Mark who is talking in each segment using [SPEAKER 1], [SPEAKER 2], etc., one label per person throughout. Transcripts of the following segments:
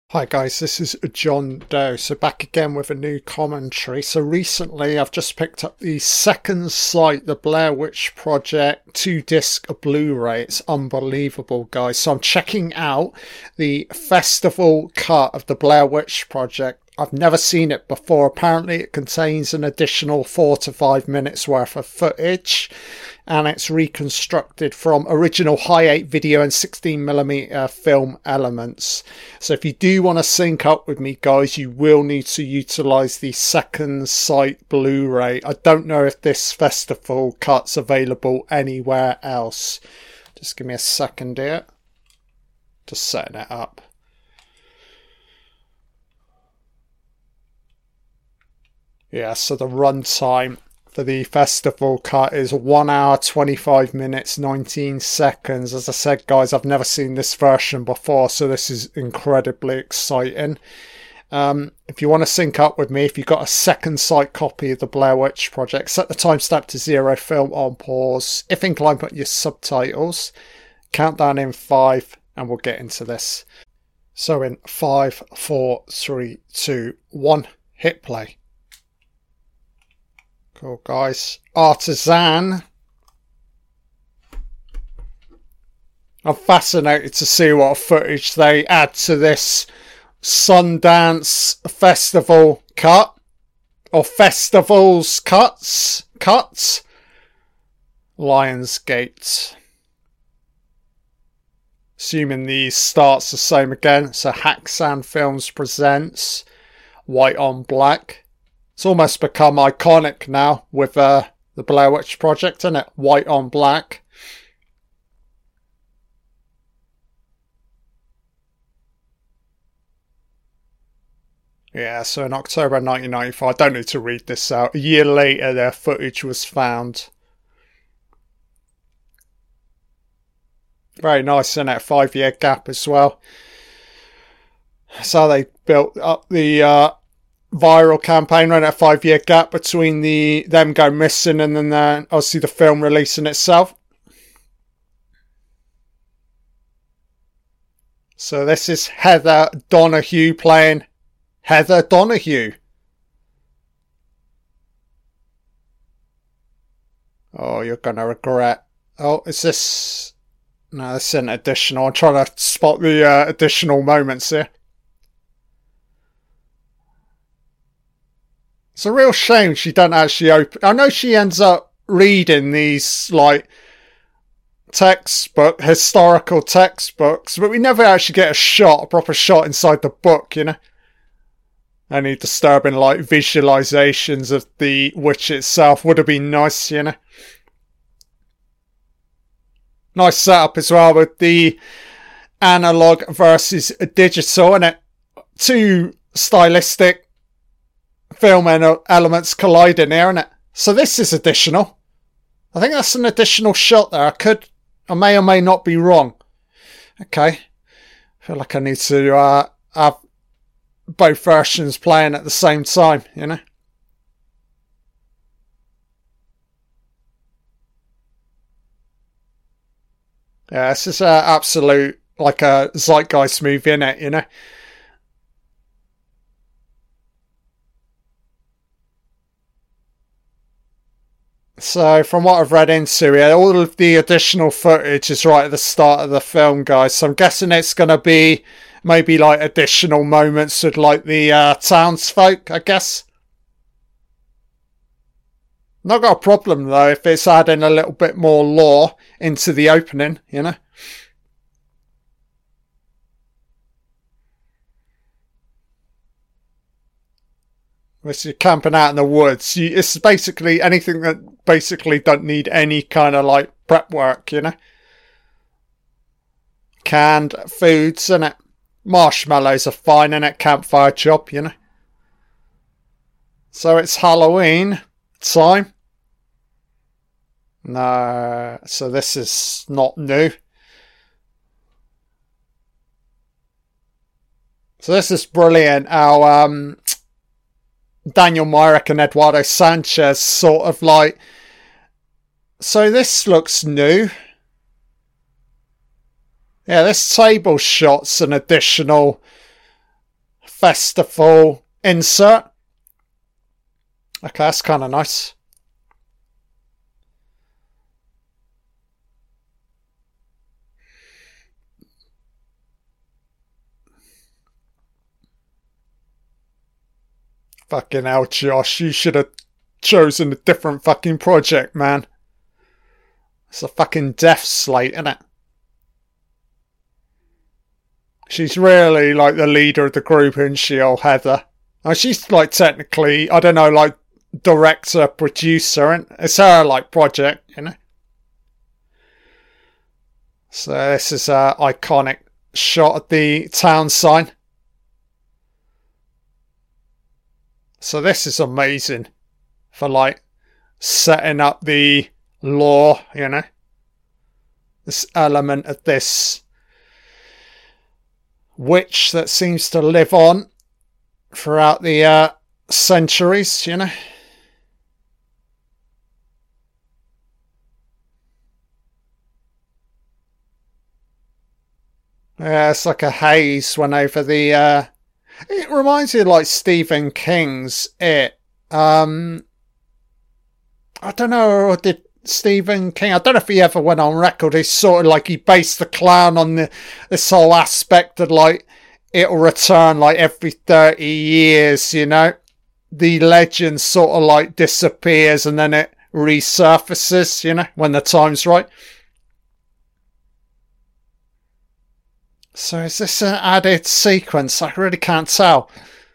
[SPEAKER 1] Hi guys, this is John Doe. So back again with a new commentary. So recently I've just picked up the second sight, the Blair Witch Project 2-disc Blu-ray. It's unbelievable, guys. So I'm checking out the festival cut of the Blair Witch Project. I've never seen it before. Apparently it contains an additional 4 to 5 minutes worth of footage, and it's reconstructed from original Hi8 video and 16mm film elements. So if you do want to sync up with me, guys, you will need to utilize the second sight Blu-ray. I don't know if this festival cut's available anywhere else. Just give me a second here. Just setting it up. Yeah, so the runtime for the festival cut is 1 hour 25 minutes 19 seconds. As I said, guys, I've never seen this version before, so this is incredibly exciting. If you want to sync up with me, if you've got a second sight copy of the Blair Witch Project, set the timestamp to 0, film on pause. If inclined, put your subtitles. Countdown in 5, and we'll get into this. So in 5, 4, 3, 2, 1, hit play. Cool, guys. Artisan. I'm fascinated to see what footage they add to this Sundance Festival cut. Or festivals cuts. Lionsgate. Assuming the starts the same again. So Haxan Films presents White on Black. It's almost become iconic now with the Blair Witch Project, isn't it? White on black. Yeah, so in October 1995, I don't need to read this out. A year later, their footage was found. Very nice, isn't it? 5-year gap as well. So they built up the viral campaign, right? A 5-year gap between them going missing and then obviously the film releasing itself. So this is Heather Donahue playing Heather Donahue. Oh, you're gonna regret. Oh, is this? No, this isn't additional. I'm trying to spot the additional moments here. It's a real shame she doesn't actually open. I know she ends up reading these like historical textbooks, but we never actually get a proper shot inside the book, you know. Any disturbing like visualizations of the witch itself would have been nice, you know. Nice setup as well with the analog versus digital, and it two stylistic film elements colliding here, isn't it? So this is additional. I think that's an additional shot there. I may or may not be wrong. Okay. I feel like I need to have both versions playing at the same time, you know? Yeah, this is absolute, like a zeitgeist movie, innit, you know? So, from what I've read into it, all of the additional footage is right at the start of the film, guys. So I'm guessing it's going to be maybe like additional moments with like the townsfolk, I guess. Not got a problem though if it's adding a little bit more lore into the opening, you know. If you're camping out in the woods, it's basically anything that basically don't need any kind of like prep work, you know. Canned foods, innit? Marshmallows are fine, innit? Campfire job, you know. So it's Halloween time. No, so this is not new. So this is brilliant. Our Daniel Myrick and Eduardo Sanchez sort of like. So this looks new. Yeah, this table shot's an additional festival insert. Okay, that's kind of nice. Fucking hell, Josh, you should have chosen a different fucking project, man. It's a fucking death slate, isn't it? She's really like the leader of the group, isn't she, old Heather? Oh, she's like technically, I don't know, like director, producer, and it's her like project, you know. So this is a iconic shot of the town sign. So this is amazing for like setting up the lore, you know. This element of this witch that seems to live on throughout the centuries, you know. Yeah, it's like a haze went over the it reminds me of like Stephen King's It. I don't know, did Stephen King, I don't know if he ever went on record, he's sort of like he based the clown on this whole aspect of like it'll return like every 30 years, you know. The legend sort of like disappears and then it resurfaces, you know, when the time's right. So is this an added sequence? I really can't tell.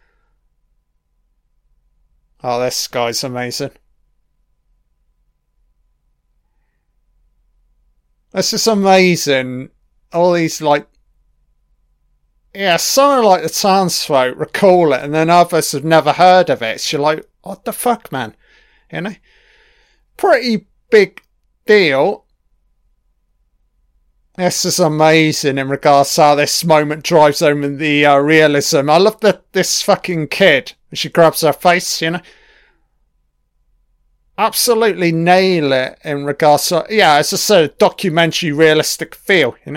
[SPEAKER 1] Oh, this guy's amazing. This is amazing. All these like, yeah, some of like the townsfolk recall it, and then others have never heard of it. So you're like, what the fuck, man? You know, pretty big deal. This is amazing in regards to how this moment drives home the realism. I love that this fucking kid, she grabs her face, you know. Absolutely nail it in regards to, yeah, it's just a documentary realistic feel, you know.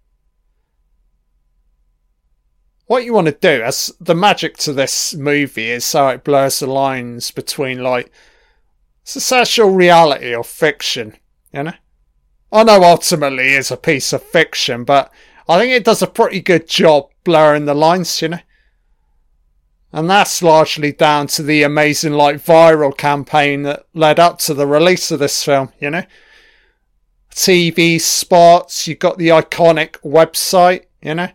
[SPEAKER 1] What you want to do, as the magic to this movie is how it blurs the lines between like social reality or fiction, you know. I know ultimately it's a piece of fiction, but I think it does a pretty good job blurring the lines, you know. And that's largely down to the amazing like viral campaign that led up to the release of this film, you know. TV spots, you've got the iconic website, you know.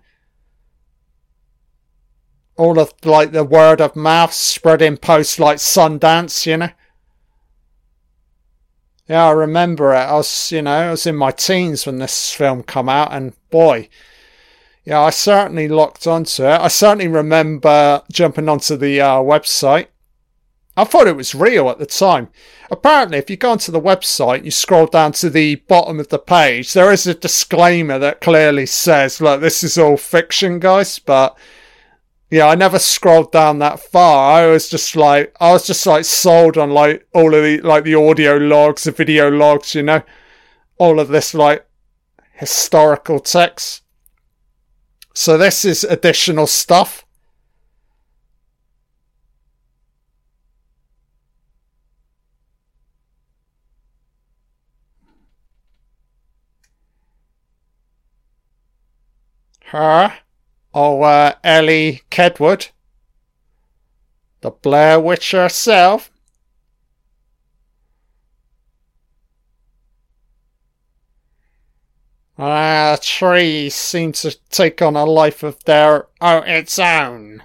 [SPEAKER 1] All of like the word of mouth spreading post like Sundance, you know. Yeah, I remember it. I was in my teens when this film come out, and boy, yeah, I certainly locked onto it. I certainly remember jumping onto the website. I thought it was real at the time. Apparently, if you go onto the website, you scroll down to the bottom of the page, there is a disclaimer that clearly says, look, this is all fiction, guys, but yeah, I never scrolled down that far. I was just like sold on like all of the like the audio logs, the video logs, you know, all of this like historical text. So this is additional stuff. Her. Ellie Kedwood, the Blair Witch herself. Trees seem to take on a life of their its own.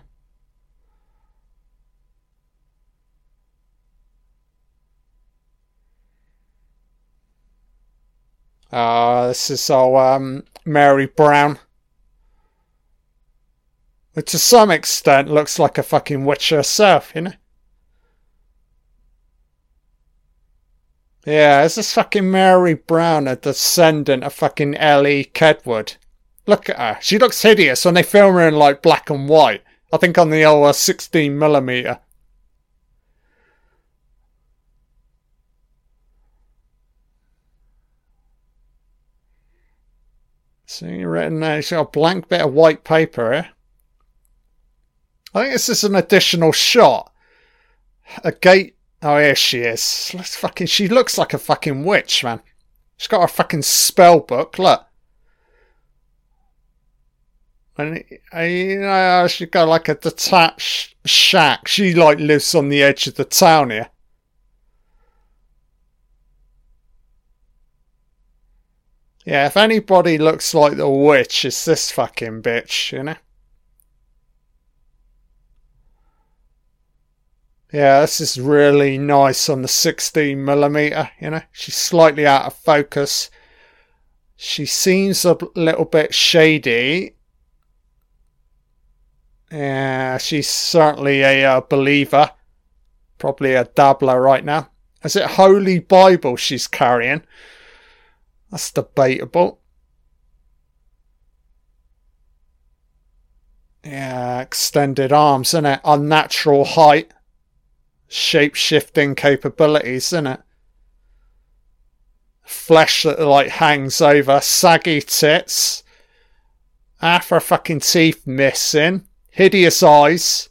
[SPEAKER 1] This is all Mary Brown. Which to some extent looks like a fucking witch herself, you know? Yeah, is this fucking Mary Brown a descendant of fucking Ellie Kedwood? Look at her. She looks hideous when they film her in like black and white. I think on the old 16mm. See, written there. She's got a blank bit of white paper here. I think this is an additional shot. A gate. Oh, here she is. She looks like a fucking witch, man. She's got her fucking spell book. Look. And she's got like a detached shack. She like lives on the edge of the town here. Yeah, if anybody looks like the witch, it's this fucking bitch, you know? Yeah, this is really nice on the 16mm, you know? She's slightly out of focus. She seems a little bit shady. Yeah, she's certainly a believer. Probably a dabbler right now. Is it Holy Bible she's carrying? That's debatable. Yeah, extended arms, isn't it? Unnatural height. Shape-shifting capabilities, isn't it? Flesh that like hangs over. Saggy tits. Half her fucking teeth missing. Hideous eyes.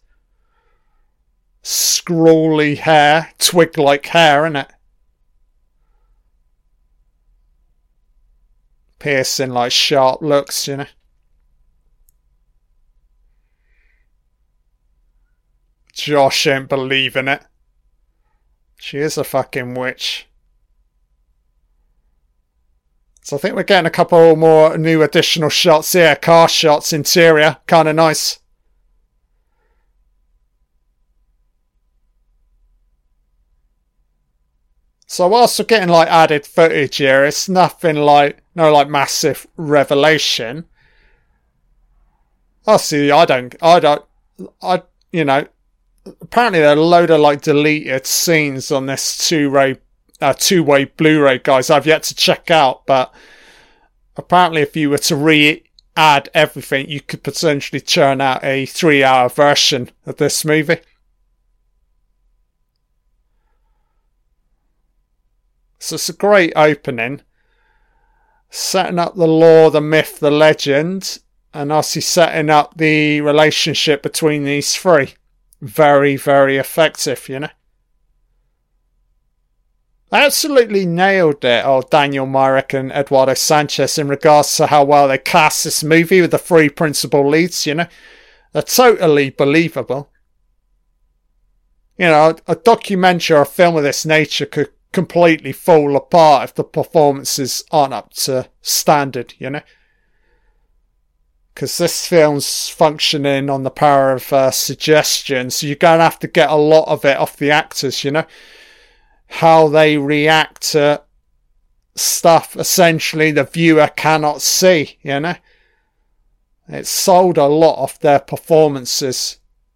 [SPEAKER 1] Scrawly hair. Twig-like hair, isn't it? Piercing, like sharp looks, you know. Josh ain't believing it. She is a fucking witch. So I think we're getting a couple more new additional shots here. Car shots, interior, kind of nice. So whilst we're getting like added footage here, it's nothing like, no like massive revelation. You know, apparently there are a load of like deleted scenes on this two-way Blu-ray, guys. I've yet to check out, but apparently if you were to re-add everything, you could potentially churn out a 3-hour version of this movie. So it's a great opening. Setting up the lore, the myth, the legend, and obviously setting up the relationship between these three. Very, very effective, you know. Absolutely nailed it, Daniel Myrick and Eduardo Sanchez, in regards to how well they cast this movie with the three principal leads, you know. They're totally believable. You know, a documentary or a film of this nature could completely fall apart if the performances aren't up to standard, you know. Because this film's functioning on the power of suggestion, so you're going to have to get a lot of it off the actors, you know. How they react to stuff essentially the viewer cannot see, you know. It sold a lot off their performances.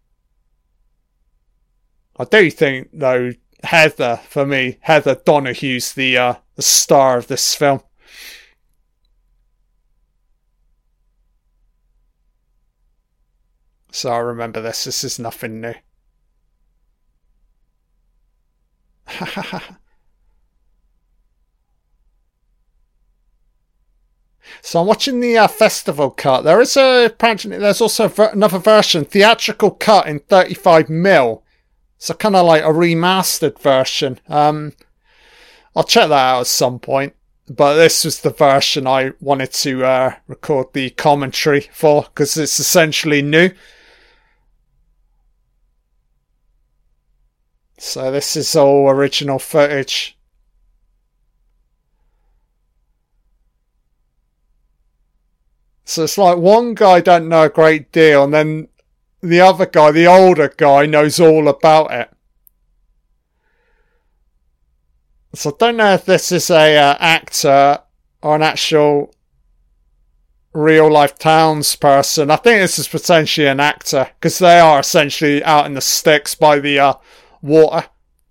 [SPEAKER 1] I do think, though, Heather Donahue's the star of this film. So I remember this. This is nothing new. So I'm watching the festival cut. There's also another version, theatrical cut in 35mm. So kind of like a remastered version. I'll check that out at some point. But this was the version I wanted to record the commentary for, because it's essentially new. So this is all original footage. So it's like one guy don't know a great deal, and then the other guy, the older guy, knows all about it. So I don't know if this is a actor or an actual real life townsperson. I think this is potentially an actor, because they are essentially out in the sticks by the water.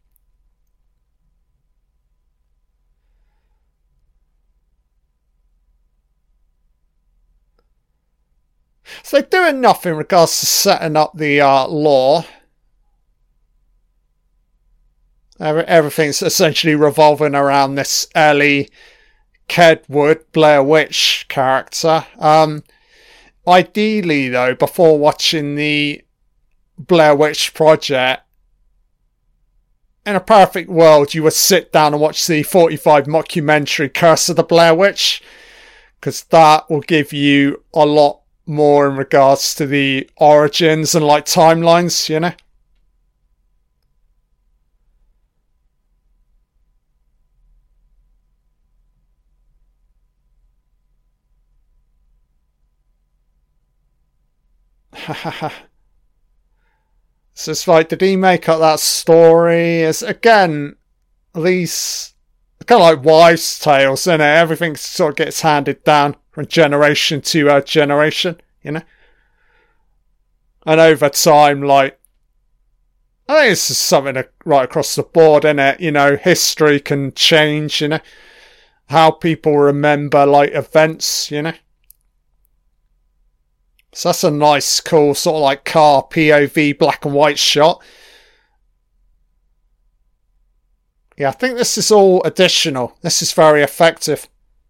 [SPEAKER 1] So they're doing enough in regards to setting up the lore. Everything's essentially revolving around this Ellie Kedwood, Blair Witch character. Ideally, though, before watching the Blair Witch Project, in a perfect world, you would sit down and watch the 45 mockumentary Curse of the Blair Witch, because that will give you a lot more in regards to the origins and like timelines, you know? So it's like, did he make up that story? It's, again, these kind of like wives' tales, isn't it? Everything sort of gets handed down from generation to generation, you know? And over time, like, I think this is something right across the board, isn't it? You know, history can change, you know? How people remember, like, events, you know? So that's a nice, cool, sort of like car POV black and white shot. Yeah, I think this is all additional. This is very effective.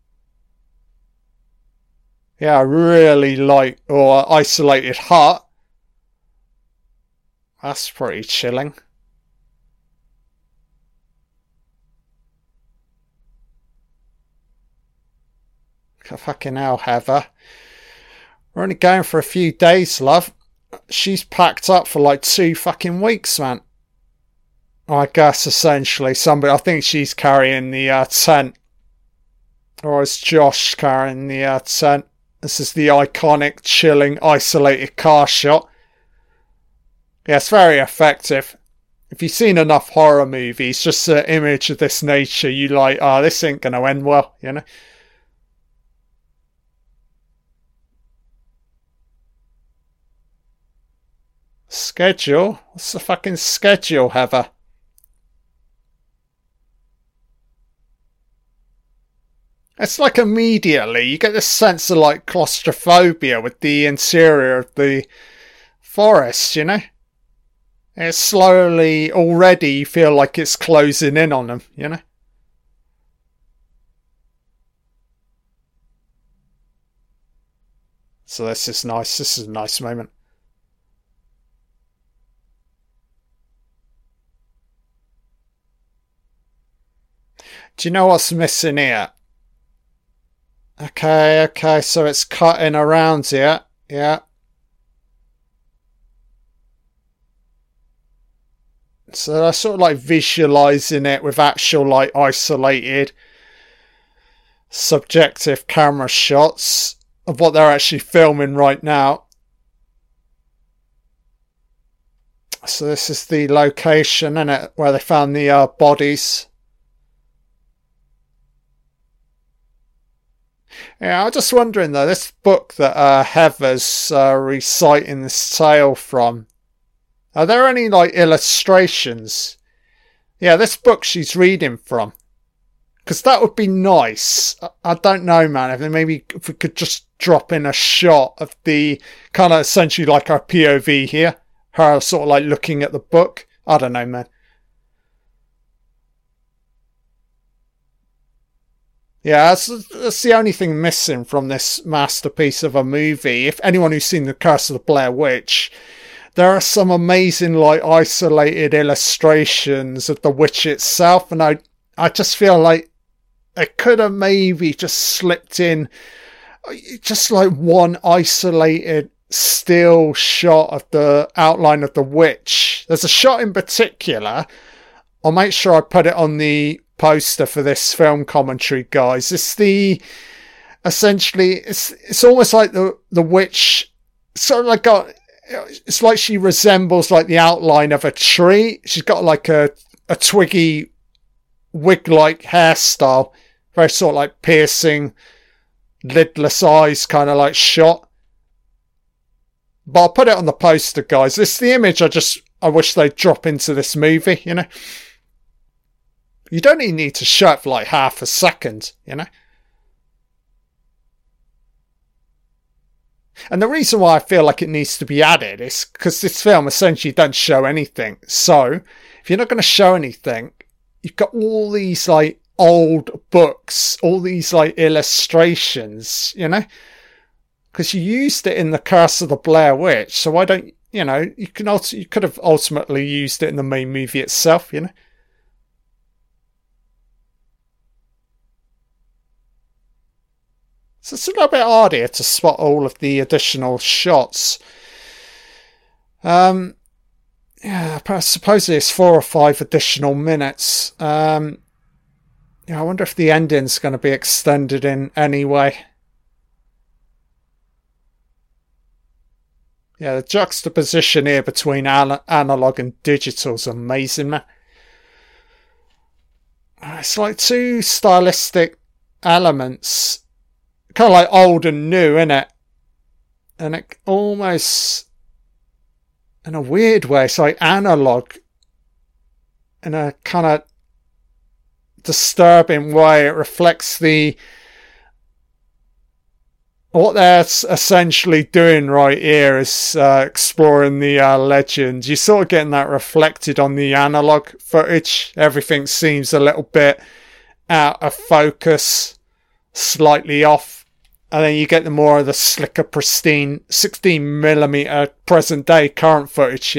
[SPEAKER 1] Yeah, I really like, or isolated hut. That's pretty chilling. Fucking hell, Heather. We're only going for a few days, love. She's packed up for like 2 fucking weeks, man. I guess essentially somebody. I think she's carrying the tent, or is Josh carrying the tent? This is the iconic, chilling, isolated car shot. Yeah, it's very effective. If you've seen enough horror movies, just an image of this nature, you like, oh, this ain't gonna end well, you know. Schedule? What's the fucking schedule, Heather? It's like immediately you get this sense of like claustrophobia with the interior of the forest, you know? It's slowly, already you feel like it's closing in on them, you know? So this is nice. This is a nice moment. Do you know what's missing here? Okay, so it's cutting around here. Yeah. So they're sort of like visualizing it with actual like isolated subjective camera shots of what they're actually filming right now. So this is the location, isn't it, where they found the bodies. Yeah, I'm just wondering though, this book that Heather's reciting this tale from, are there any like illustrations? Yeah, this book she's reading from. Because that would be nice. I don't know, man. If we could just drop in a shot of the kind of essentially like our POV here, her sort of like looking at the book. I don't know, man. Yeah, that's the only thing missing from this masterpiece of a movie. If anyone who's seen The Curse of the Blair Witch, there are some amazing, like, isolated illustrations of the witch itself, and I just feel like it could have maybe just slipped in just like one isolated still shot of the outline of the witch. There's a shot in particular. I'll make sure I put it on the poster for this film commentary, guys. It's almost like the witch sort of like it's like she resembles like the outline of a tree. She's got like a twiggy wig-like hairstyle, very sort of like piercing, lidless eyes kind of like shot. But I'll put it on the poster, guys. This is the image I wish they'd drop into this movie, you know. You don't even need to show it for like half a second, you know. And the reason why I feel like it needs to be added is because this film essentially doesn't show anything. So, if you're not going to show anything, you've got all these like old books, all these like illustrations, you know. Because you used it in The Curse of the Blair Witch, so why don't you could have ultimately used it in the main movie itself, So it's a little bit harder to spot all of the additional shots. Yeah, supposedly it's 4 or 5 additional minutes. I wonder if the ending's going to be extended in any way. Yeah, the juxtaposition here between analog and digital is amazing, man. It's like two stylistic elements, kind of like old and new, innit? And it almost, in a weird way, it's like analog in a kind of disturbing way. It reflects what they're essentially doing right here is exploring the legend. You're sort of getting that reflected on the analog footage. Everything seems a little bit out of focus, slightly off. And then you get the more of the slicker, pristine 16mm present day current footage,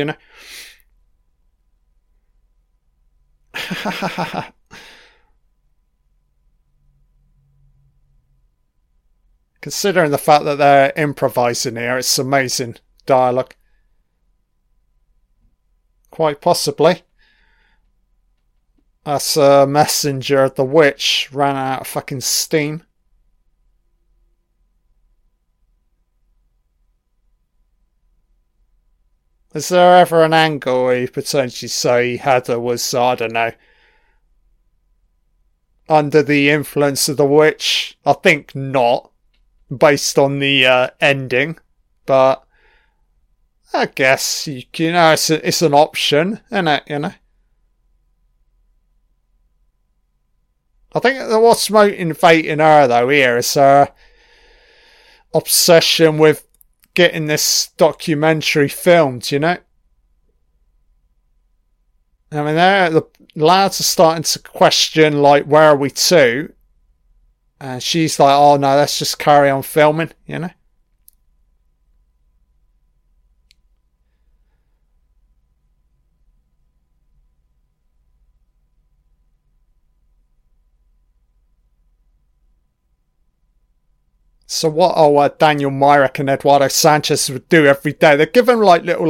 [SPEAKER 1] Considering the fact that they're improvising here, it's amazing dialogue. Quite possibly. That's a messenger. The witch ran out of fucking steam. Is there ever an angle where you potentially say Heather was, I don't know, under the influence of the witch? I think not, based on the ending, but I guess it's an option, isn't it? I think what's motivating her though here is her obsession with getting this documentary filmed. I mean, the lads are starting to question, like, where are we to? And she's like, oh no, let's just carry on filming, So what Daniel Myrick and Eduardo Sanchez would do every day, they're given like little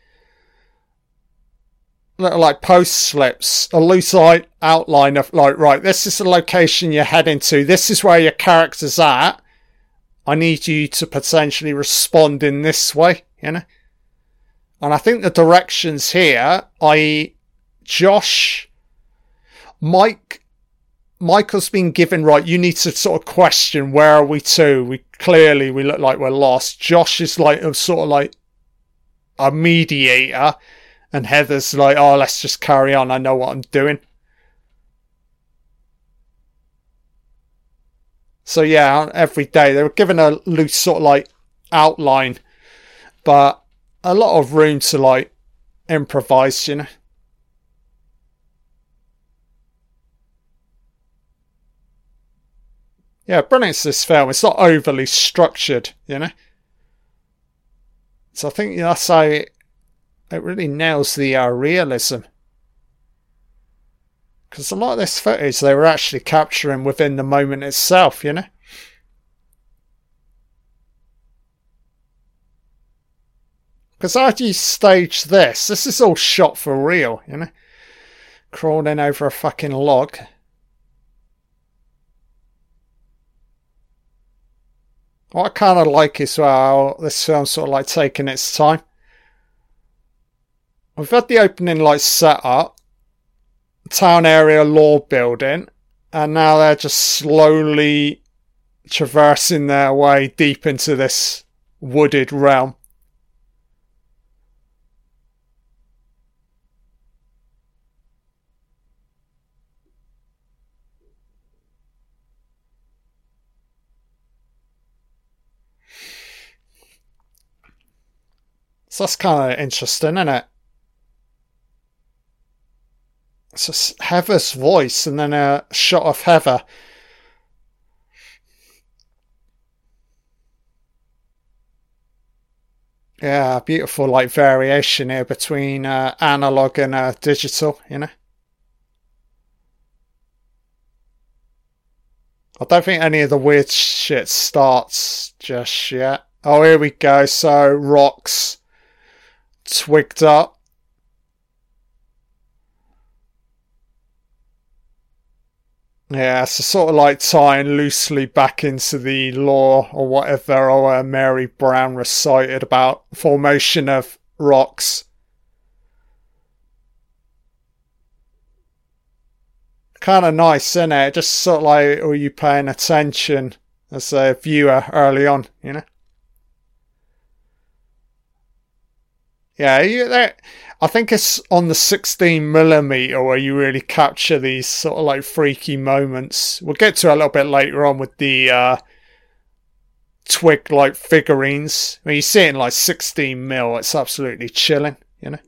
[SPEAKER 1] post slips, a loose outline of like, right, this is the location you're heading to, this is where your character's at, I need you to potentially respond in this way, And I think the directions here, i.e. Michael's been given, right, you need to sort of question, where are we to? We look like we're lost. Josh is like sort of like a mediator, and Heather's like, oh, let's just carry on, I know what I'm doing. So yeah, every day they were given a loose sort of like outline, but a lot of room to like improvise, Yeah, brilliant this film. It's not overly structured, So I think that's how it really nails the realism. Because a lot of this footage they were actually capturing within the moment itself, Because how do you stage this? This is all shot for real, Crawling over a fucking log. What I kind of like is how this film's sort of like taking its time. We've had the opening like set up, town area law building, and now they're just slowly traversing their way deep into this wooded realm. So that's kind of interesting, isn't it? It's just Heather's voice and then a shot of Heather. Yeah, beautiful like variation here between analog and digital, you know. I don't think any of the weird shit starts just yet. Oh, here we go. So, rocks twigged up. Yeah, so sort of like tying loosely back into the lore or whatever Mary Brown recited about formation of rocks. Kind of nice, isn't it? Just sort of like, are you paying attention as a viewer early on, you know? Yeah, I think it's on the 16mm where you really capture these sort of like freaky moments. We'll get to it a little bit later on with the twig like figurines. When you see it in like 16mm, it's absolutely chilling, you know?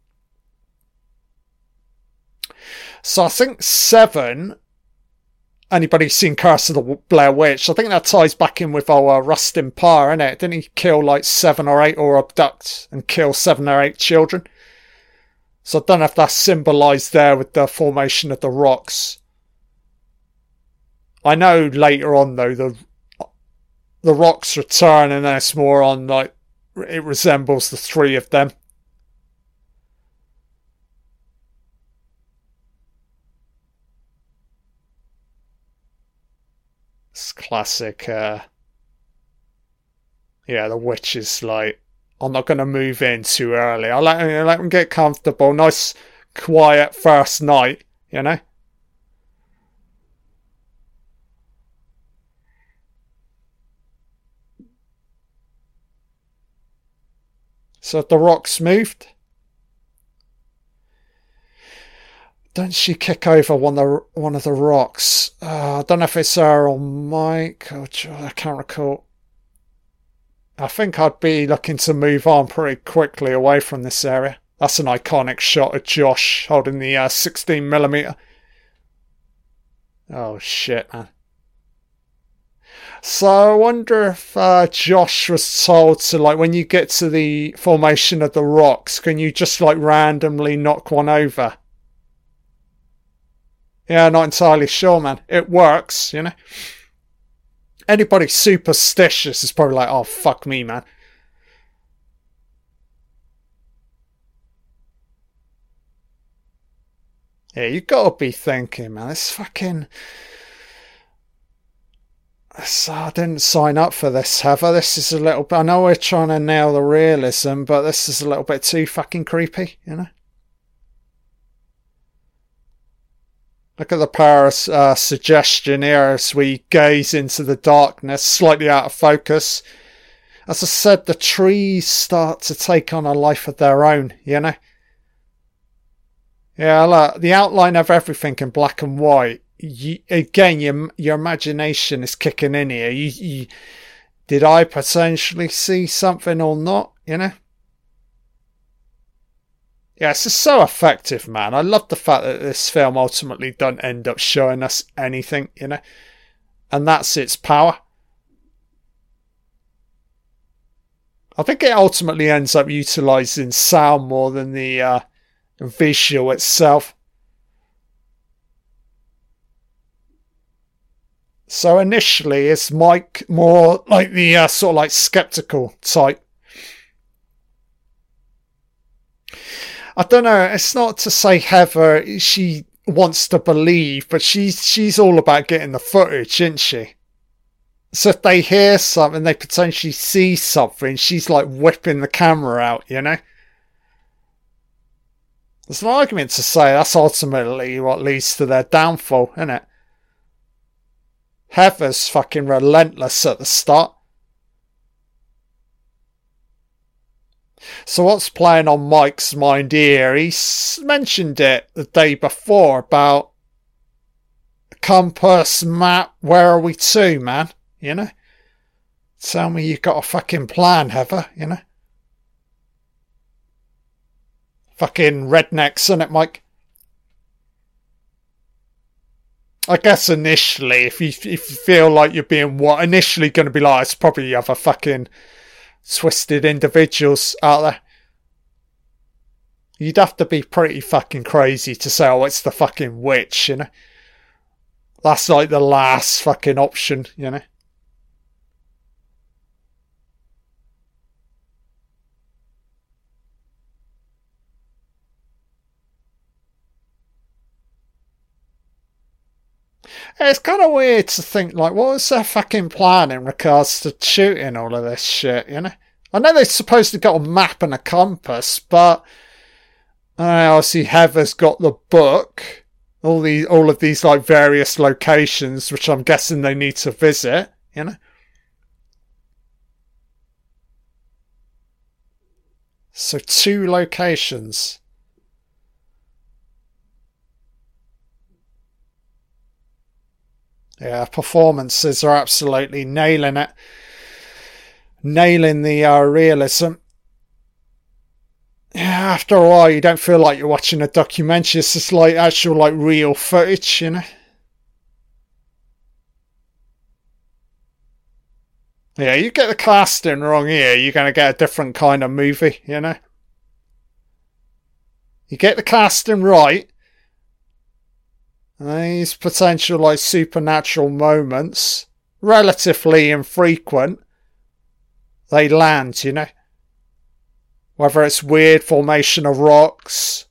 [SPEAKER 1] So I think 7, anybody seen Curse of the Blair Witch? I think that ties back in with our Rustin Parr, innit? Didn't he kill like 7 or 8 or abduct and kill 7 or 8 children? So I don't know if that's symbolised there with the formation of the rocks. I know later on though the rocks return and then it's more on like it resembles the 3 of them. It's classic. Yeah, the witch is like, I'm not going to move in too early. I'll let them get comfortable. Nice, quiet first night, you know? So the rocks moved. Don't she kick over one of the rocks? I don't know if it's her or Mike. I can't recall. I think I'd be looking to move on pretty quickly away from this area. That's an iconic shot of Josh holding the 16mm. Oh shit, man. So I wonder if Josh was told to, like, when you get to the formation of the rocks, can you just like randomly knock one over? Yeah, not entirely sure, man. It works, you know. Anybody superstitious is probably like, oh, fuck me, man. Yeah, you gotta be thinking, man. This fucking... So I didn't sign up for this, have I? This is a little bit... I know we're trying to nail the realism, but this is a little bit too fucking creepy, you know? Look at the power of suggestion here as we gaze into the darkness, slightly out of focus. As I said, the trees start to take on a life of their own, you know? Yeah, look, the outline of everything in black and white. Again, your imagination is kicking in here. Did I potentially see something or not, you know? Yeah, it's just so effective, man. I love the fact that this film ultimately doesn't end up showing us anything, you know? And that's its power. I think it ultimately ends up utilising sound more than the visual itself. So initially, it's Mike more like the sort of like skeptical type. I don't know. It's not to say Heather, she wants to believe, but she's all about getting the footage, isn't she? So if they hear something, they potentially see something, she's like whipping the camera out, you know? There's an argument to say that's ultimately what leads to their downfall, isn't it? Heather's fucking relentless at the start. So what's playing on Mike's mind here? He mentioned it the day before about compass, map, where are we to, man? You know? Tell me you've got a fucking plan, Heather, you know? Fucking rednecks, isn't it, Mike? I guess initially, if you feel like you're being initially going to be like, it's probably you have a fucking twisted individuals out there. You'd have to be pretty fucking crazy to say, oh, it's the fucking witch, you know? That's like the last fucking option, you know? It's kind of weird to think, like, what was their fucking plan in regards to shooting all of this shit, you know? I know they're supposed to got a map and a compass, but obviously Heather's got the book, all of these like various locations, which I'm guessing they need to visit, you know? So 2 locations. Yeah, performances are absolutely nailing it. Nailing the realism. Yeah, after a while, you don't feel like you're watching a documentary. It's just like actual, like, real footage, you know? Yeah, you get the casting wrong here, you're going to get a different kind of movie, you know? You get the casting right, these potential, like, supernatural moments, relatively infrequent, they land, you know? Whether it's weird formation of rocks,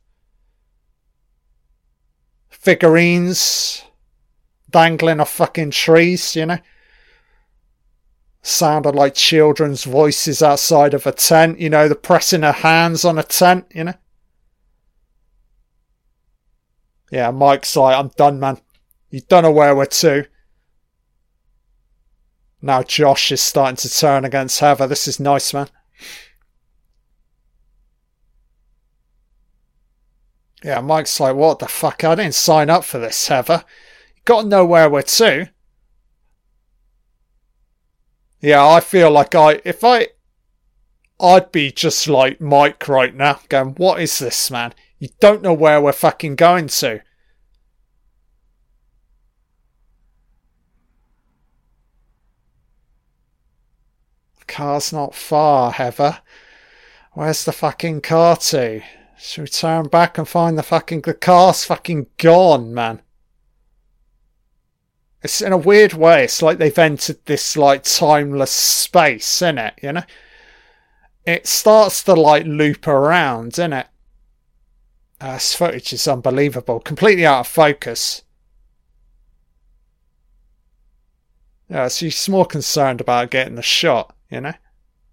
[SPEAKER 1] figurines dangling off fucking trees, you know? Sounded like children's voices outside of a tent, you know, the pressing of hands on a tent, you know? Yeah, Mike's like, I'm done, man. You don't know where we're to. Now Josh is starting to turn against Heather. This is nice, man. Yeah, Mike's like, what the fuck? I didn't sign up for this, Heather. You got to know where we're to. Yeah, I feel like I'd be just like Mike right now, going, what is this, man? You don't know where we're fucking going to. The car's not far, Heather. Where's the fucking car to? Should we turn back and find the car's fucking gone, man. It's in a weird way, it's like they've entered this like timeless space, innit, you know? It starts to like loop around, innit? This footage is unbelievable, completely out of focus. Yeah, so she's more concerned about getting the shot, you know?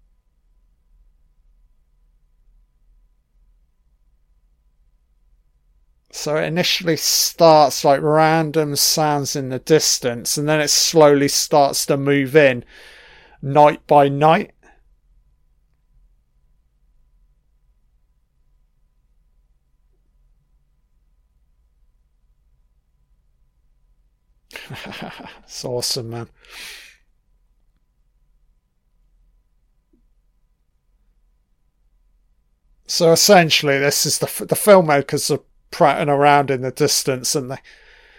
[SPEAKER 1] So it initially starts like random sounds in the distance, and then it slowly starts to move in night by night. It's awesome, man. So essentially, this is the filmmakers are prattling around in the distance, and they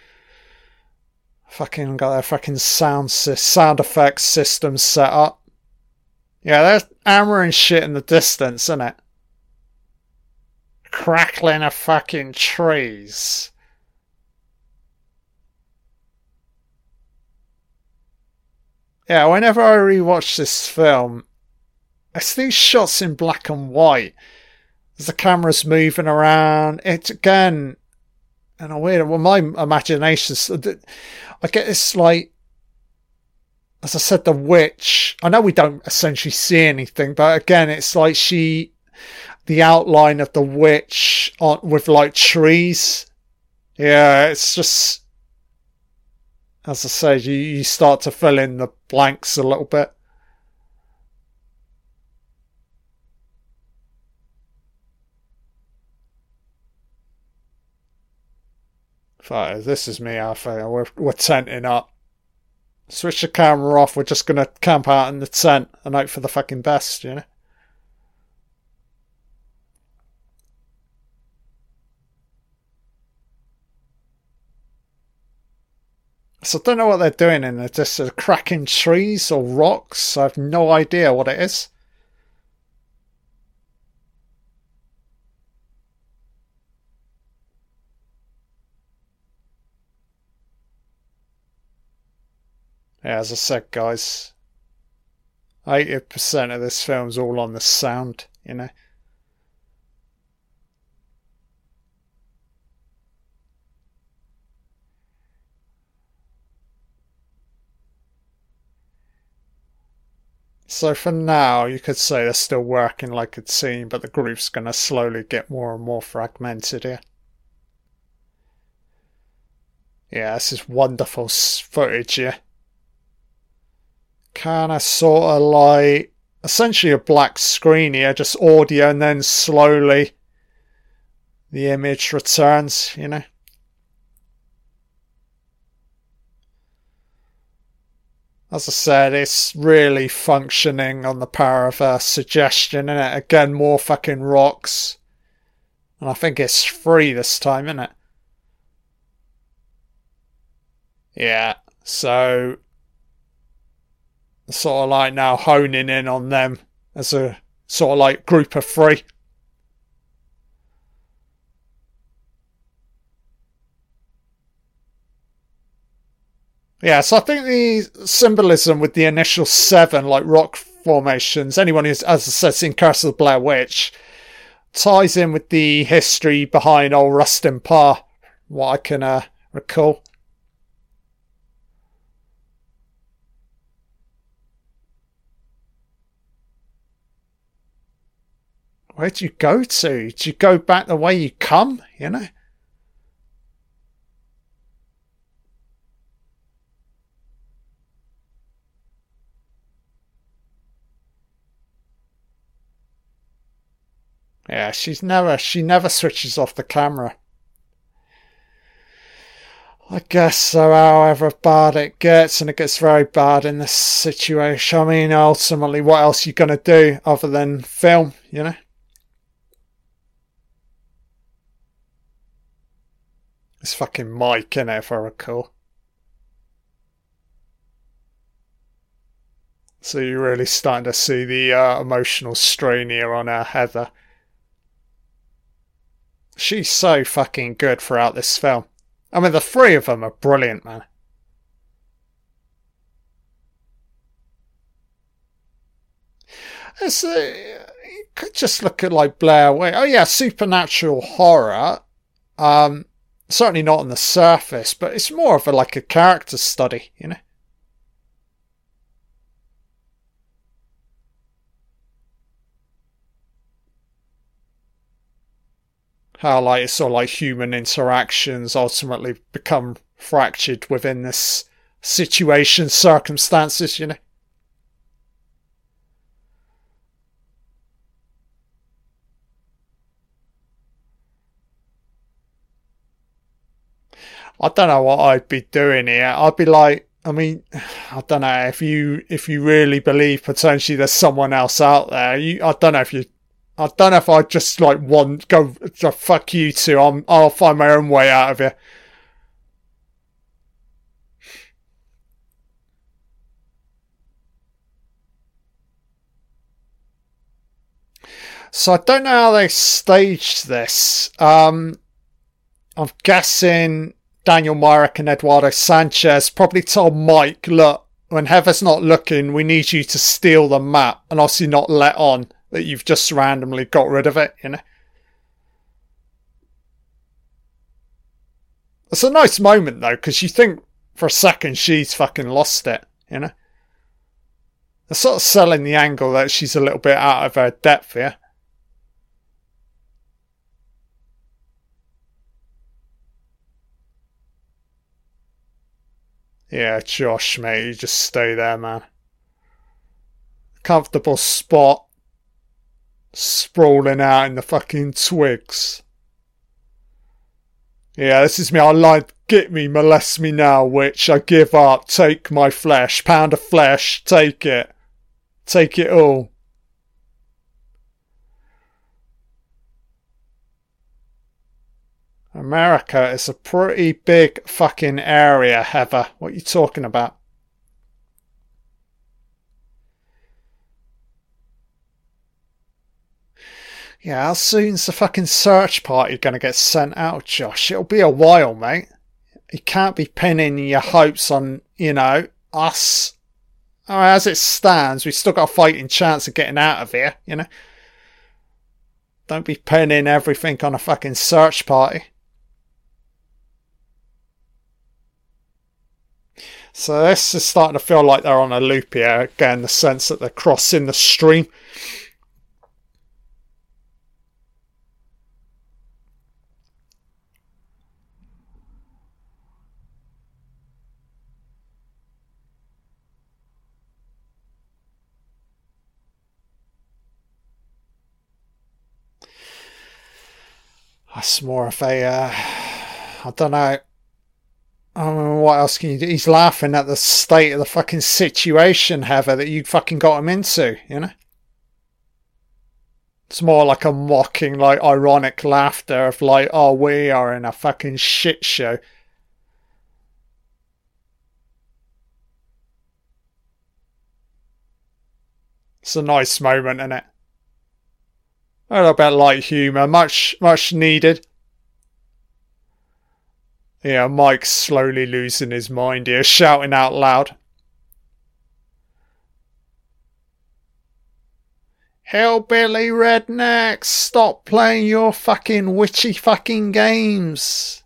[SPEAKER 1] fucking got their fucking sound effects systems set up. Yeah, they're hammering shit in the distance, isn't it? Crackling of fucking trees. Yeah, whenever I rewatch this film, it's these shots in black and white. As the camera's moving around, it again, in a weird, well, my imagination's, I get this like, as I said, the witch. I know we don't essentially see anything, but again, it's like the outline of the witch with like trees. Yeah, it's just, as I said, you start to fill in the blanks a little bit. Fine, this is me, Alpha. We're tenting up. Switch the camera off. We're just gonna camp out in the tent and hope for the fucking best, you know? So I don't know what they're doing in there. Just cracking trees or rocks. I have no idea what it is. Yeah, as I said, guys, 80% of this film's all on the sound, you know. So for now, you could say they're still working like a team, but the group's going to slowly get more and more fragmented here. Yeah, this is wonderful footage here. Kind of sort of like essentially a black screen here, just audio, and then slowly the image returns, you know. As I said, it's really functioning on the power of suggestion, innit? Again, more fucking rocks. And I think it's free this time, innit? Yeah, so sort of like now honing in on them as a sort of like group of three. Yeah, so I think the symbolism with the initial 7 like rock formations, anyone who's, as I said, seen Curse of the Blair Witch, ties in with the history behind old Rustin Parr, what I can recall. Where'd you go to? Did you go back the way you come, you know? Yeah, she never switches off the camera. I guess so, however bad it gets, and it gets very bad in this situation. I mean, ultimately, what else are you going to do other than film, you know? It's fucking Mike, innit, if I recall. So you're really starting to see the emotional strain here on Heather. She's so fucking good throughout this film. I mean, the three of them are brilliant, man. You could just look at like Blair Witch. Oh yeah, supernatural horror. Certainly not on the surface, but it's more of like a character study, you know. How like it's sort of like human interactions ultimately become fractured within this situation, circumstances, you know. I don't know what I'd be doing here. I'd be like, I mean, I don't know if you really believe potentially there's someone else out there. I don't know if you, I don't know if I just like want go fuck you two. I'll find my own way out of here. So I don't know how they staged this. I'm guessing Daniel Myrick and Eduardo Sanchez probably told Mike, look, when Heather's not looking, we need you to steal the map and obviously not let on that you've just randomly got rid of it, you know. It's a nice moment though, because you think for a second she's fucking lost it, you know. They're sort of selling the angle that she's a little bit out of her depth here. Yeah, Josh, mate, you just stay there, man. Comfortable spot. Sprawling out in the fucking twigs. Yeah, this is me. I like, get me, molest me now, witch. I give up. Take my flesh. Pound of flesh. Take it. Take it all. America is a pretty big fucking area, Heather. What are you talking about? Yeah, how soon's the fucking search party gonna get sent out, Josh? It'll be a while, mate. You can't be pinning your hopes on, you know, us, as it stands, we've still got a fighting chance of getting out of here, you know? Don't be pinning everything on a fucking search party. So this is starting to feel like they're on a loop here, again, the sense that they're crossing the stream. That's more of a, I don't know. I don't know what else can you do. He's laughing at the state of the fucking situation, Heather, that you fucking got him into, you know? It's more like a mocking, like, ironic laughter of like, oh, we are in a fucking shit show. It's a nice moment, isn't it? A little bit light humour, much needed. Yeah, Mike's slowly losing his mind here, shouting out loud. Hillbilly rednecks, stop playing your fucking witchy fucking games.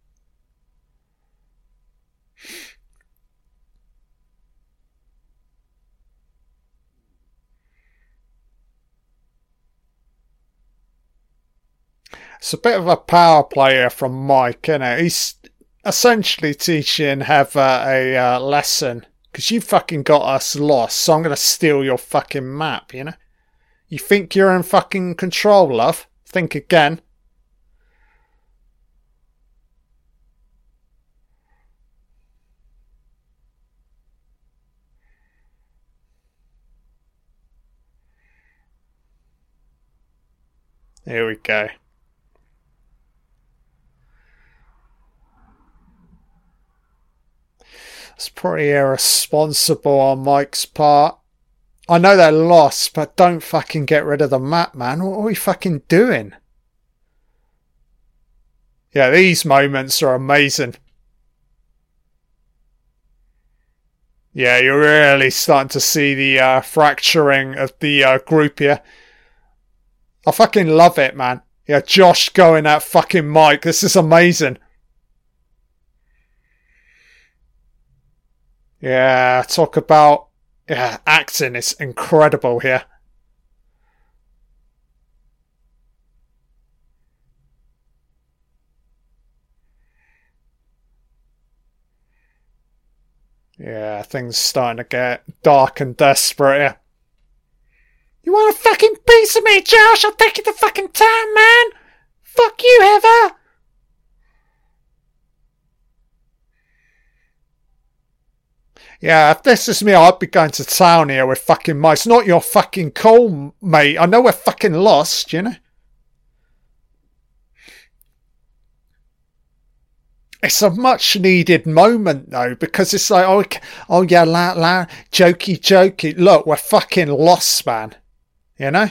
[SPEAKER 1] It's a bit of a power player from Mike, isn't it? He's essentially teaching Heather a lesson. Because you fucking got us lost, so I'm going to steal your fucking map, you know? You think you're in fucking control, love? Think again. Here we go. It's pretty irresponsible on Mike's part. I know they're lost, but don't fucking get rid of the map, man. What are we fucking doing? Yeah, these moments are amazing. Yeah, you're really starting to see the fracturing of the group here. I fucking love it, man. Yeah, Josh going at fucking Mike. This is amazing. Yeah, talk about... Yeah, acting is incredible here. Yeah, things starting to get dark and desperate here. You want a fucking piece of me, Josh? I'll take you to fucking town, man! Fuck you, Heather! Yeah, if this is me, I'd be going to town here with fucking mice. Not your fucking call, mate. I know we're fucking lost, you know? It's a much needed moment, though, because it's like, oh yeah, la, jokey. Look, we're fucking lost, man. You know?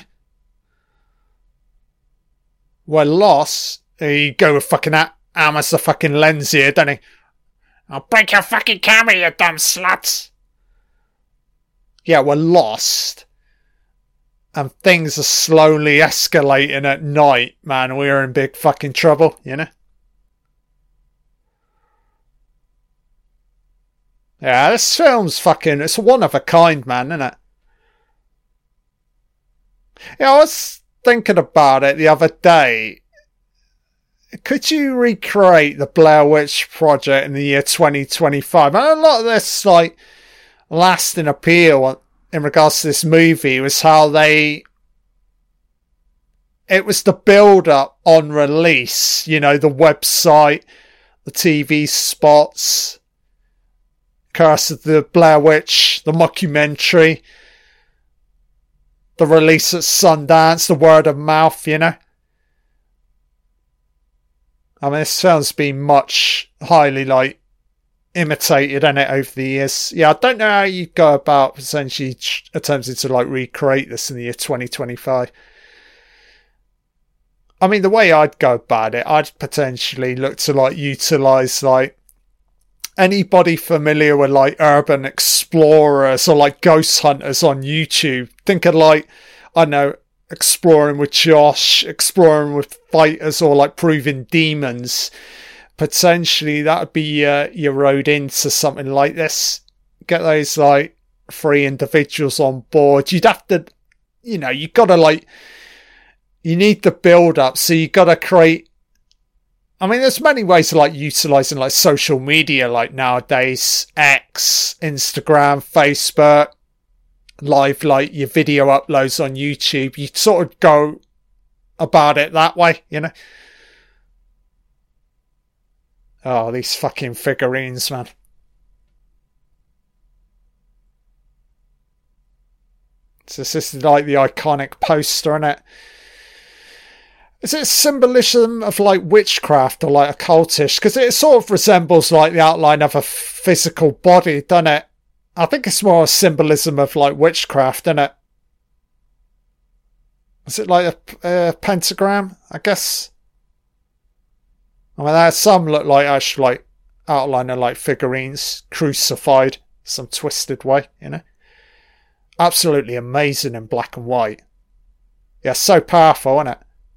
[SPEAKER 1] We're lost. There you go with fucking hammers the fucking lens here, don't he? I'll break your fucking camera, you dumb sluts. Yeah, we're lost. And things are slowly escalating at night, man. We're in big fucking trouble, you know? Yeah, this film's fucking... It's one of a kind, man, isn't it? Yeah, I was thinking about it the other day. Could you recreate the Blair Witch Project in the year 2025? And a lot of this, like, lasting appeal in regards to this movie was how they... It was the build-up on release. You know, the website, the TV spots, Curse of the Blair Witch, the mockumentary, the release at Sundance, the word of mouth, you know? I mean, this film's been much highly, like, imitated in it over the years. Yeah, I don't know how you go about essentially attempting to, like, recreate this in the year 2025. I mean, the way I'd go about it, I'd potentially look to, like, utilise, like, Anybody familiar with like urban explorers or like ghost hunters on YouTube, think of like, I don't know, exploring with Josh, exploring with fighters, or like proving demons. Potentially that would be your road into something like this. Get those like 3 individuals on board. You'd have to, you know, you gotta like, you need the build up, so you gotta create. I mean, there's many ways of like utilizing like social media, like nowadays, X, Instagram, Facebook, live, like your video uploads on YouTube. You sort of go about it that way, you know. Oh, these fucking figurines, man. So this is like the iconic poster, isn't it? Is it symbolism of like witchcraft or like occultish? Because it sort of resembles like the outline of a physical body, doesn't it? I think it's more a symbolism of like witchcraft, isn't it? Is it like a pentagram, I guess? I mean, there's some look like actually like outline of like figurines crucified some twisted way, you know? Absolutely amazing in black and white. Yeah, so powerful, isn't it?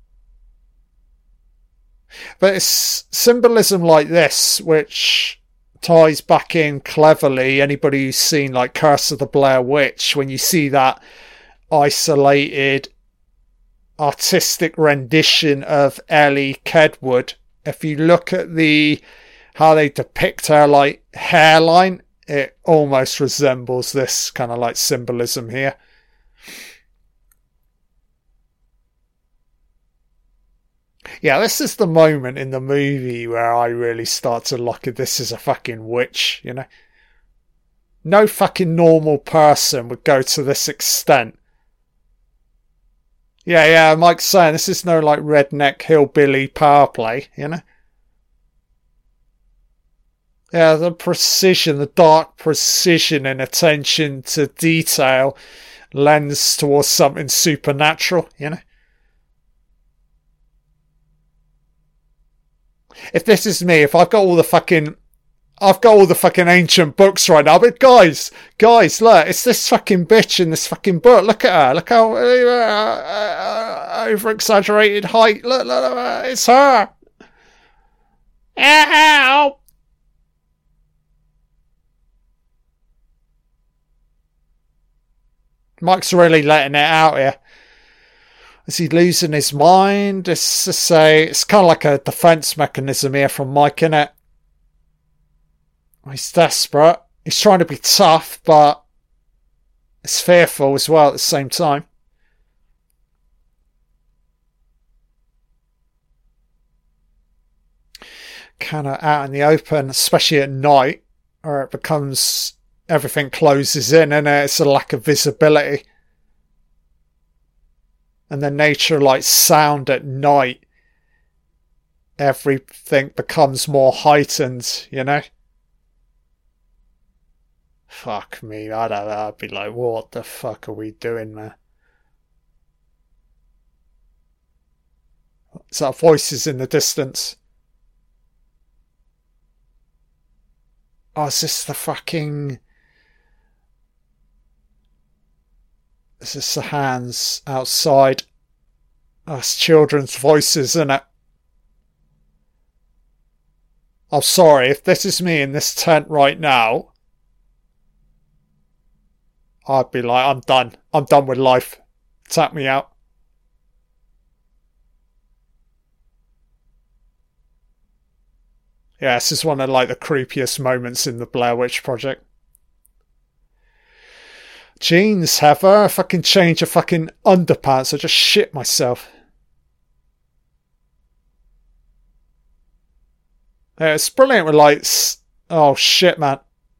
[SPEAKER 1] But it's symbolism like this which ties back in cleverly. Anybody who's seen like Curse of the Blair Witch, when you see that isolated artistic rendition of Ellie Kedwood, if you look at how they depict her like hairline, it almost resembles this kind of like symbolism here. Yeah, this is the moment in the movie where I really start to look at this as a fucking witch, you know? No fucking normal person would go to this extent. Yeah, Mike's saying this is no like redneck hillbilly power play, you know? Yeah, the precision, the dark precision and attention to detail lends towards something supernatural, you know? If this is me, if I've got all the fucking ancient books right now, but guys, look, it's this fucking bitch in this fucking book. Look at her. Look how over-exaggerated height. Look, it's her. Help! Mike's really letting it out here. Is he losing his mind? It's to say, it's kind of like a defense mechanism here from Mike, innit? He's desperate. He's trying to be tough, but it's fearful as well at the same time. Kind of out in the open, especially at night, where it becomes, everything closes in, and it's a lack of visibility. And the nature like sound at night, everything becomes more heightened, you know? Fuck me, I don't know, I'd be like, what the fuck are we doing, man? Is that voices in the distance? Oh, is this the fucking... This is the hands outside. Oh, it's children's voices, isn't it? I'm sorry, if this is me in this tent right now, I'd be like, I'm done. I'm done with life. Tap me out. Yeah, this is one of like the creepiest moments in the Blair Witch Project. Jeans, Heather. If I can change a fucking underpants, I just shit myself. Yeah, it's brilliant with lights. Oh shit, man.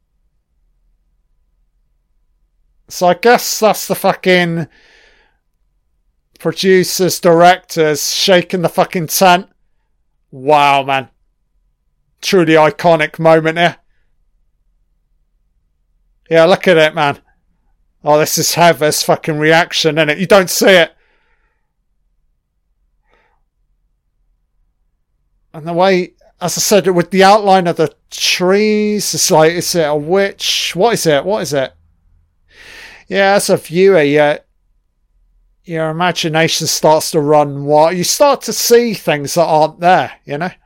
[SPEAKER 1] So I guess that's the fucking producers, directors shaking the fucking tent. Wow, man. Truly iconic moment here. Yeah, look at it, man. Oh, this is Heather's fucking reaction, innit? You don't see it. And the way as I said, with the outline of the trees, it's like, is it a witch? What is it? What is it? Yeah, as a viewer, your imagination starts to run wild. You start to see things that aren't there, you know?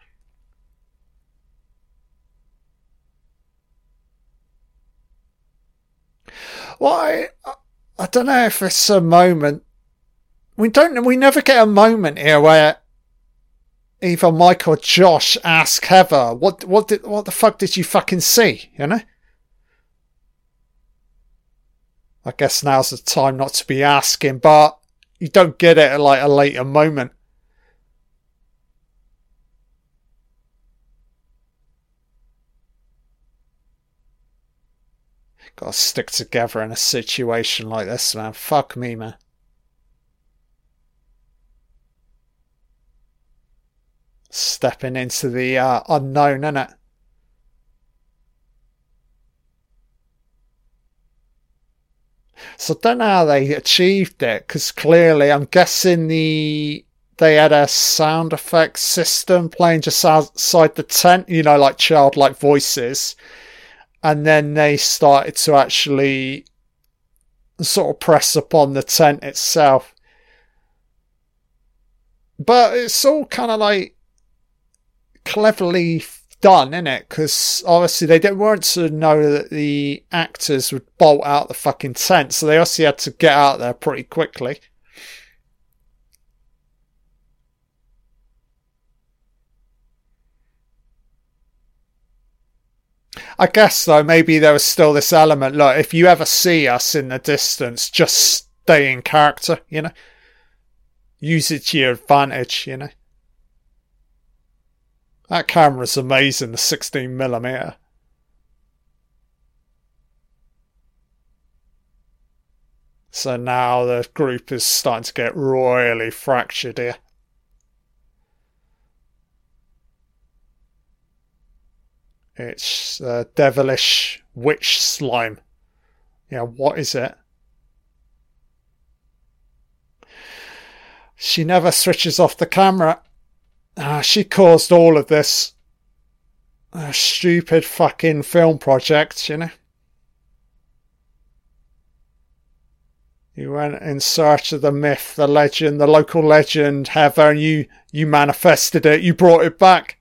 [SPEAKER 1] Well, I don't know if it's a moment. We never get a moment here where either Mike or Josh ask Heather, what the fuck did you fucking see, you know? I guess now's the time not to be asking, but you don't get it at like a later moment. Gotta stick together in a situation like this, man. Fuck me, man. Stepping into the unknown, innit? So I don't know how they achieved it, because clearly I'm guessing they had a sound effects system playing just outside the tent, you know, like childlike voices. And then they started to actually sort of press upon the tent itself. But it's all kind of like cleverly done, innit? Because obviously they didn't want to know that the actors would bolt out the fucking tent, so they also had to get out there pretty quickly. I guess though, maybe there was still this element. Look, if you ever see us in the distance, just stay in character, you know? Use it to your advantage, you know? That camera's amazing, the 16mm. So now the group is starting to get royally fractured here. It's devilish witch slime. Yeah, what is it? She never switches off the camera. She caused all of this. A stupid fucking film project, you know? You went in search of the myth, the legend, the local legend, Heather, and you manifested it. You brought it back.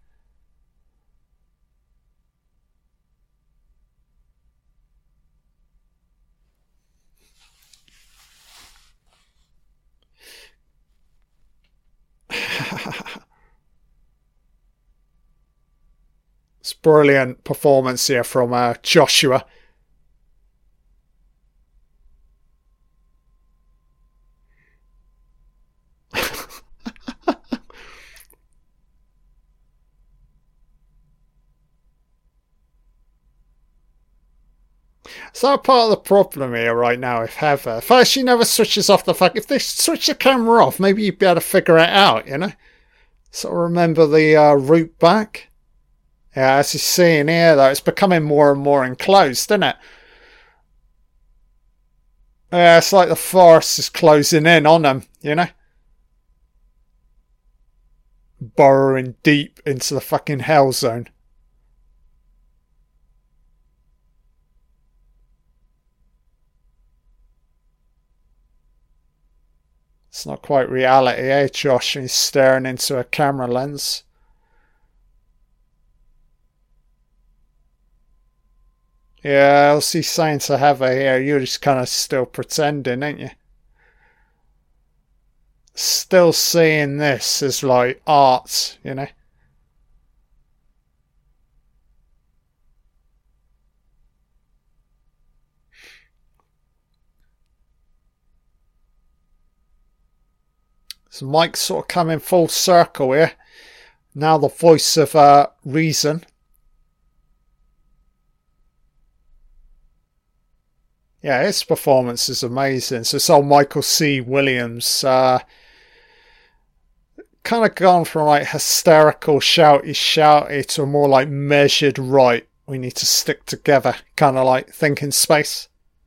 [SPEAKER 1] It's brilliant performance here from Joshua. So part of the problem here right now with Heather, first she never switches off the fuck. If they switch the camera off, maybe you'd be able to figure it out, you know? Sort of remember the route back. Yeah, as you're seeing here though, it's becoming more and more enclosed, isn't it? Yeah, it's like the forest is closing in on them, you know? Burrowing deep into the fucking hell zone. It's not quite reality, eh, Josh? He's staring into a camera lens. Yeah, else he's saying to Heather here, you're just kind of still pretending, ain't you? Still seeing this as like art, you know? So Mike's sort of coming full circle here. Now the voice of reason. Yeah, his performance is amazing. So it's old Michael C. Williams. Kind of gone from like hysterical, shouty to a more like measured, right, we need to stick together, kind of like thinking space.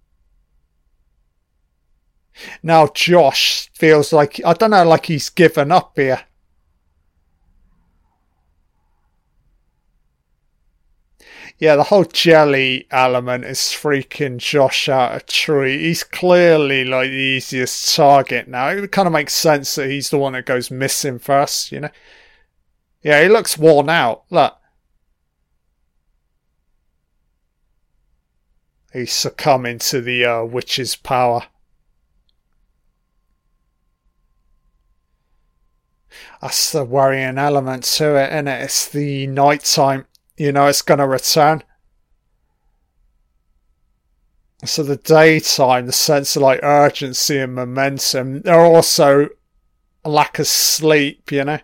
[SPEAKER 1] Now Josh feels like, I don't know, like he's given up here. Yeah, the whole jelly element is freaking Josh out a tree. He's clearly like the easiest target now. It kind of makes sense that he's the one that goes missing first, you know? Yeah, he looks worn out. Look. He's succumbing to the witch's power. That's the worrying element to it, isn't it? It's the night time. You know it's going to return. So the daytime, the sense of like urgency and momentum, they're also a lack of sleep, you know?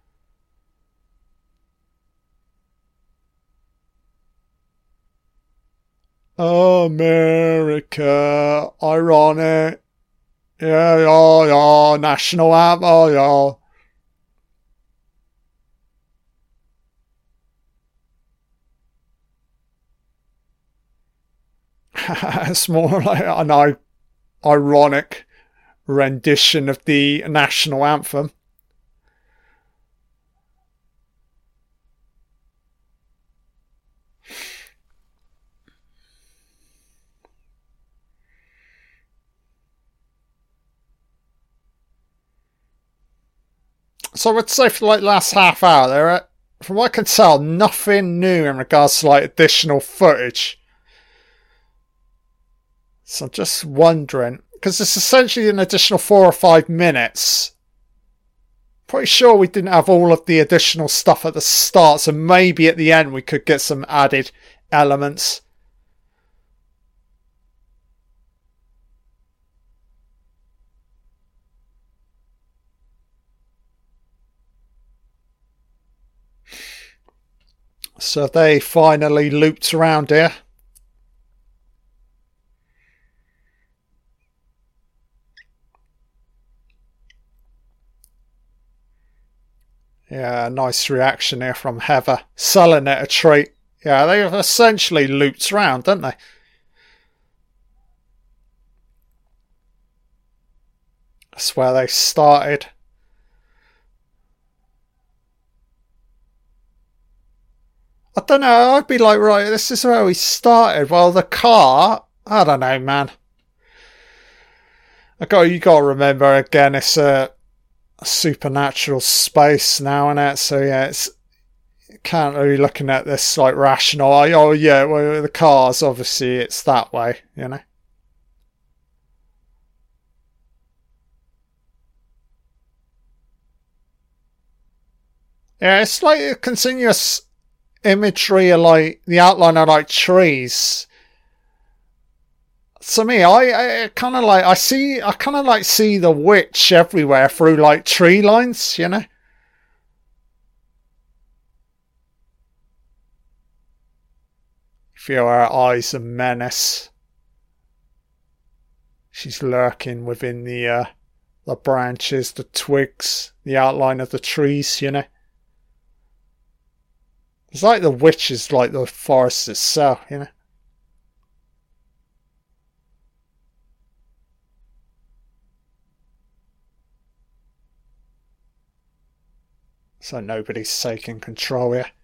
[SPEAKER 1] America, ironic. Yeah, yeah, yeah, national anthem, oh, yeah. It's more like an ironic rendition of the national anthem. So I'd say for like the last half hour, there are, from what I can tell, nothing new in regards to like additional footage. So I'm just wondering, because it's essentially an additional 4 or 5 minutes. Pretty sure we didn't have all of the additional stuff at the start, so maybe at the end we could get some added elements. So they finally looped around here. Yeah, nice reaction here from Heather. Selling it a treat. Yeah, they've essentially looped around, don't they? That's where they started. I don't know, I'd be like, right, this is where we started. Well, the car, I don't know, man. You gotta remember, again, it's a supernatural space now, isn't it? So yeah, it's can't really looking at this like rational. Oh yeah, well the cars obviously it's that way, you know. Yeah, it's like a continuous imagery of like the outline of like trees. To me, I kind of like I kind of like see the witch everywhere through like tree lines, you know. Feel her eyes a menace. She's lurking within the branches, the twigs, the outline of the trees, you know. It's like the witch is like the forest itself, you know. So nobody's taking control here.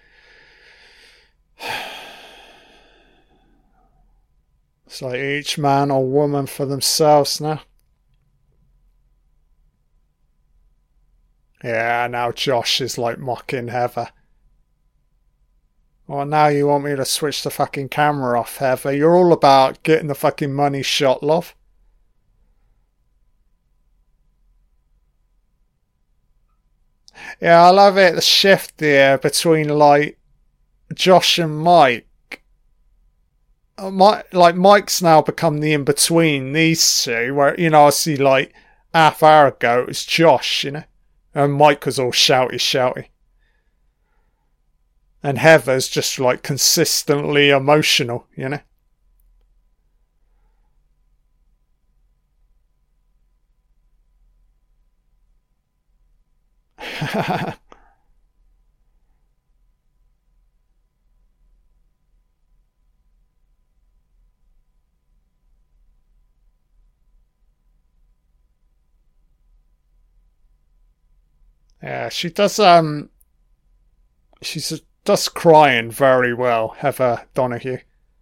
[SPEAKER 1] It's like each man or woman for themselves now. Yeah, now Josh is like mocking Heather. Well, now you want me to switch the fucking camera off, Heather. You're all about getting the fucking money shot, love. Yeah, I love it. The shift there between like Josh and Mike. Mike's now become the in between these two, where you know I see like half hour ago it was Josh, you know, and Mike was all shouty, and Heather's just like consistently emotional, you know. Yeah, she does. She's does crying very well, Heather Donahue.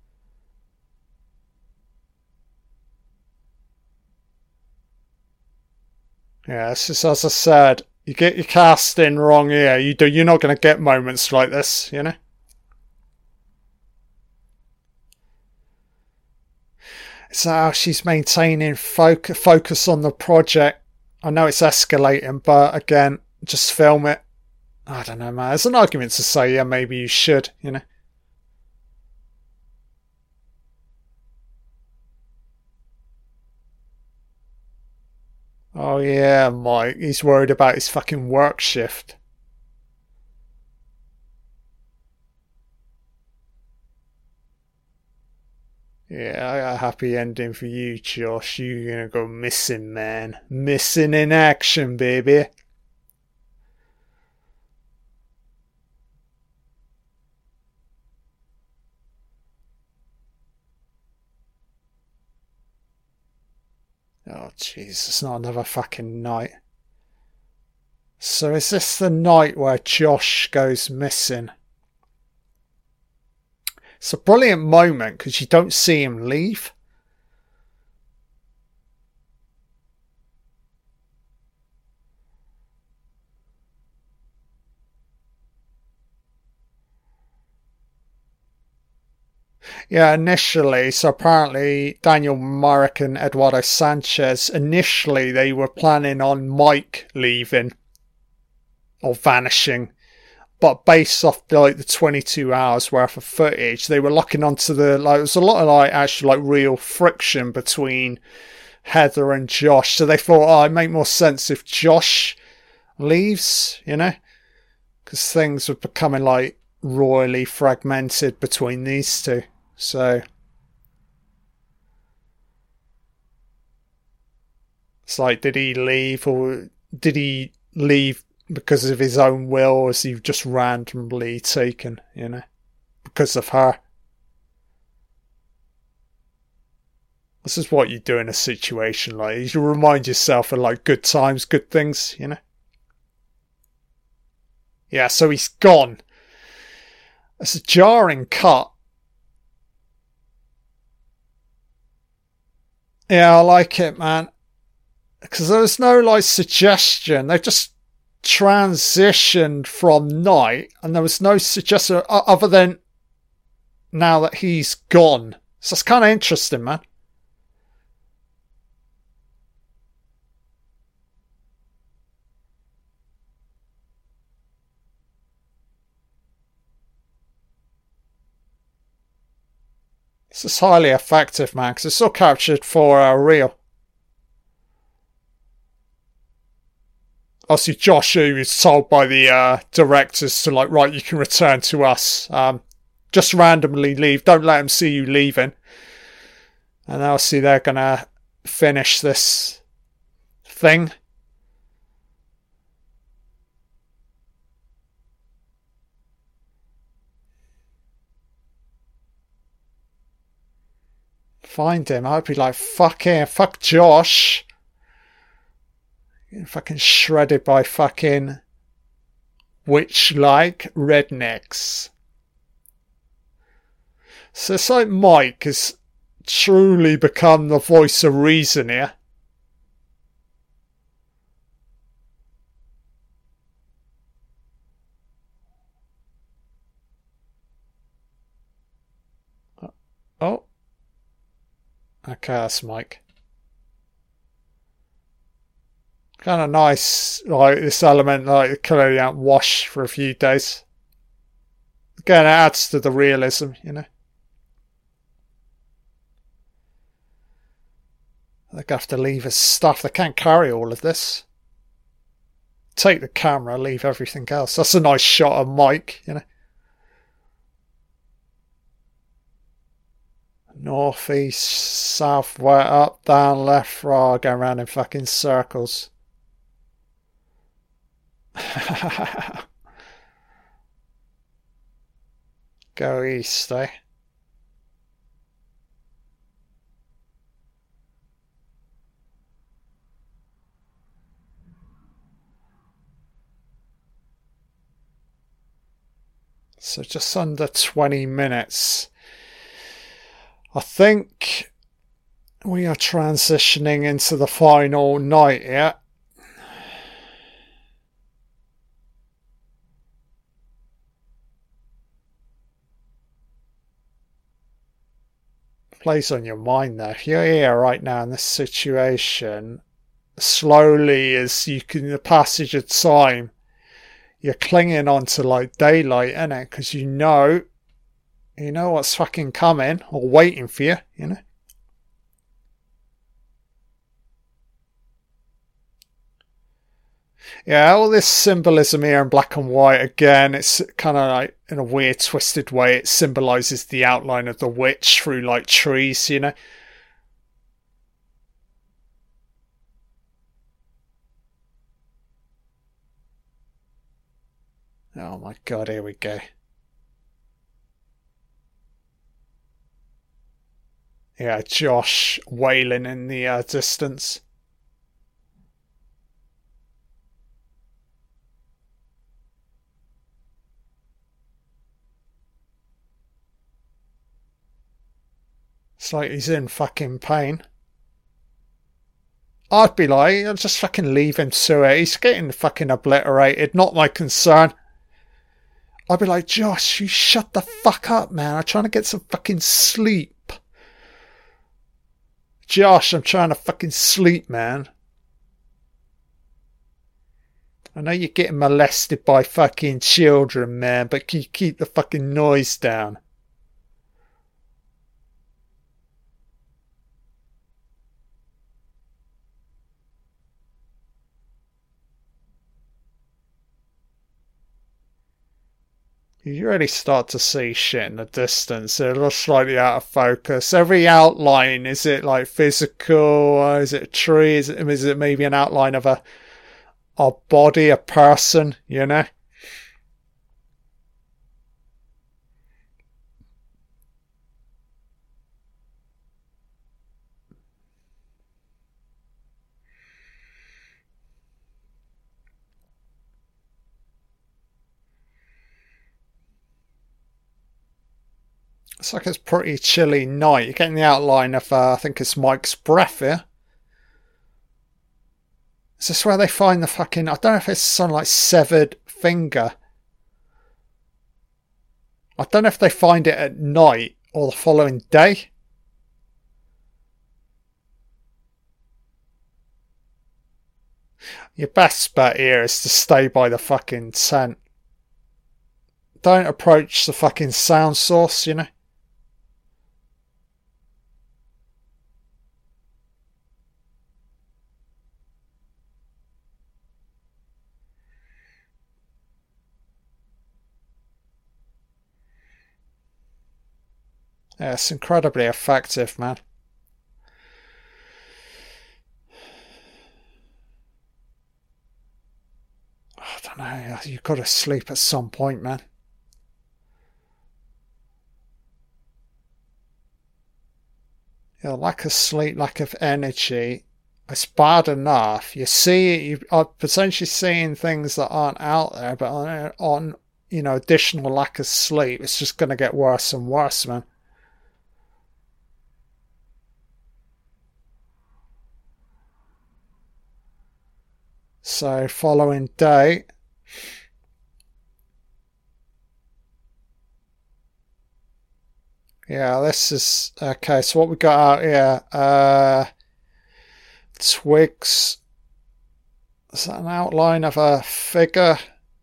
[SPEAKER 1] Yeah, it's just as I said, you get your casting wrong here. You're not going to get moments like this, you know. It's how she's maintaining focus on the project. I know it's escalating, but again, just film it. I don't know, man. There's an argument to say, yeah, maybe you should, you know. Oh yeah, Mike. He's worried about his fucking work shift. Yeah, a happy ending for you, Josh. You're gonna go missing, man. Missing in action, baby. Oh, jeez, it's not another fucking night. So is this the night where Josh goes missing? It's a brilliant moment because you don't see him leave. Yeah, initially, so apparently Daniel Myrick and Eduardo Sanchez, initially they were planning on Mike leaving or vanishing, but based off the 22 hours worth of footage, they were locking onto there was a lot of actually real friction between Heather and Josh, so they thought, oh, it'd make more sense if Josh leaves, you know, because things were becoming royally fragmented between these two. So it's did he leave or did he leave because of his own will, or is he just randomly taken, you know, because of her? This is what you do in a situation like this. You remind yourself of good times, good things, you know. Yeah, so he's gone. It's a jarring cut. Yeah, I like it, man. Because there's no suggestion. They've just transitioned from night, and there was no suggestion other than now that he's gone. So it's kind of interesting, man. This is highly effective, man, because it's all captured for real. Obviously, Josh, who is told by the directors to right, you can return to us. Just randomly leave. Don't let them see you leaving. And obviously, they're gonna finish this thing. Find him. I'd be like, fuck Josh. Fucking shredded by fucking witch-like rednecks. So it's like Mike has truly become the voice of reason here. Oh. Okay, that's Mike. Kind of nice, this element, clearly out wash for a few days. Again, it adds to the realism, you know. They're gonna have to leave his stuff. They can't carry all of this. Take the camera, leave everything else. That's a nice shot of Mike, you know. North, east, south, right, up, down, left, right, going around in fucking circles. Go east, eh? So just under 20 minutes. I think we are transitioning into the final night here. Plays on your mind there. If you're here right now in this situation, slowly as you can, the passage of time, you're clinging on to like daylight, innit? Because you know what's fucking coming or waiting for you, you know? Yeah, all this symbolism here in black and white, again, it's kind of like, in a weird, twisted way, it symbolises the outline of the witch through, like, trees, you know? Oh my god, here we go. Yeah, Josh wailing in the distance. It's like he's in fucking pain. I'd be like, I'll just fucking leave him to it. He's getting fucking obliterated. Not my concern. I'd be like, Josh, you shut the fuck up, man. I'm trying to get some fucking sleep. Josh, I'm trying to fucking sleep, man. I know you're getting molested by fucking children, man, but you keep the fucking noise down. You really start to see shit in the distance. It looks slightly out of focus. Every outline, is it like physical? Or is it a tree? Is it maybe an outline of a body, a person, you know? It's like it's a pretty chilly night. You're getting the outline of, I think it's Mike's breath here. Is this where they find the fucking... I don't know if it's some like severed finger. I don't know if they find it at night or the following day. Your best bet here is to stay by the fucking tent. Don't approach the fucking sound source, you know? Yeah, it's incredibly effective, man. I don't know. You've got to sleep at some point, man. Yeah, lack of sleep, lack of energy. It's bad enough. You see it, you are potentially seeing things that aren't out there, but on additional lack of sleep, it's just going to get worse and worse, man. So, following day. Yeah, this is... Okay, so what we got out here? Twigs. Is that an outline of a figure?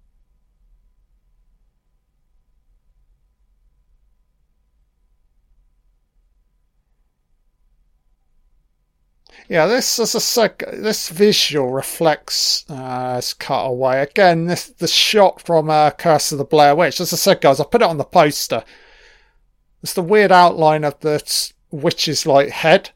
[SPEAKER 1] Yeah, this as this visual reflects it's cut away again. The shot from Curse of the Blair Witch. As I said, guys, I put it on the poster. It's the weird outline of the witch's like head.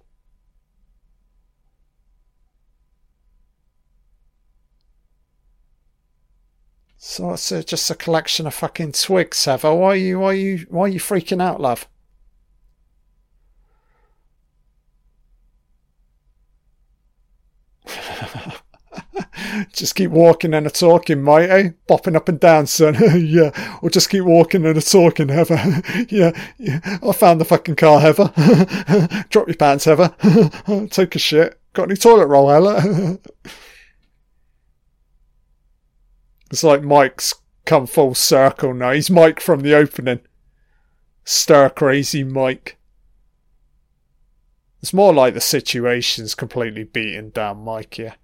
[SPEAKER 1] So it's just a collection of fucking twigs, Heather. Why are you freaking out, love? Just keep walking and a talking, mate, eh? Bopping up and down, son. Yeah. Or just keep walking and a talking, Heather. Yeah. I found the fucking car, Heather. Drop your pants, Heather. Take a shit. Got any toilet roll, Heather? It's like Mike's come full circle now. He's Mike from the opening. Stir crazy Mike. It's more like the situation's completely beaten down Mike, yeah.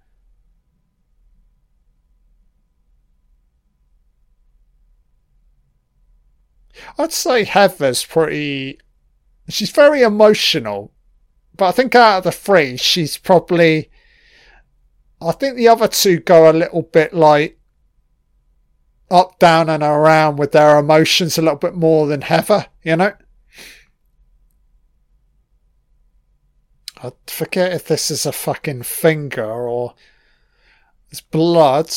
[SPEAKER 1] I'd say Heather's she's very emotional. But I think out of the three, she's probably... I think the other two go a little bit like up, down and around with their emotions a little bit more than Heather, you know? I forget if this is a fucking finger or it's blood.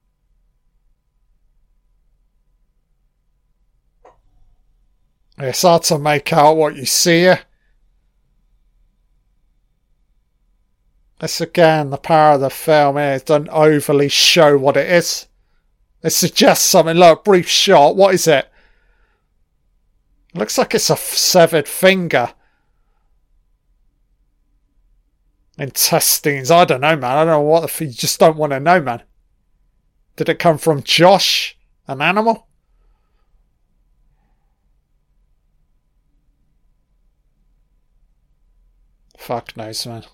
[SPEAKER 1] It's hard to make out what you see here. This again, the power of the film here, it doesn't overly show what it is. It suggests something. Look, brief shot. What is it? It looks like it's a severed finger. Intestines. I don't know, man. I don't know what you just don't want to know, man. Did it come from Josh, an animal? Fuck knows, man.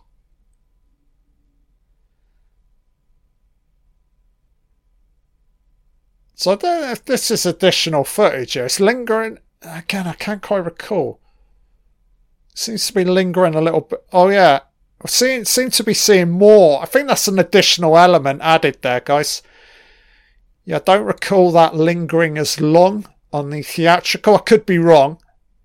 [SPEAKER 1] So I don't know if this is additional footage. It's lingering. Again, I can't quite recall. It seems to be lingering a little bit. Oh, yeah. I seem to be seeing more. I think that's an additional element added there, guys. Yeah, I don't recall that lingering as long on the theatrical. I could be wrong.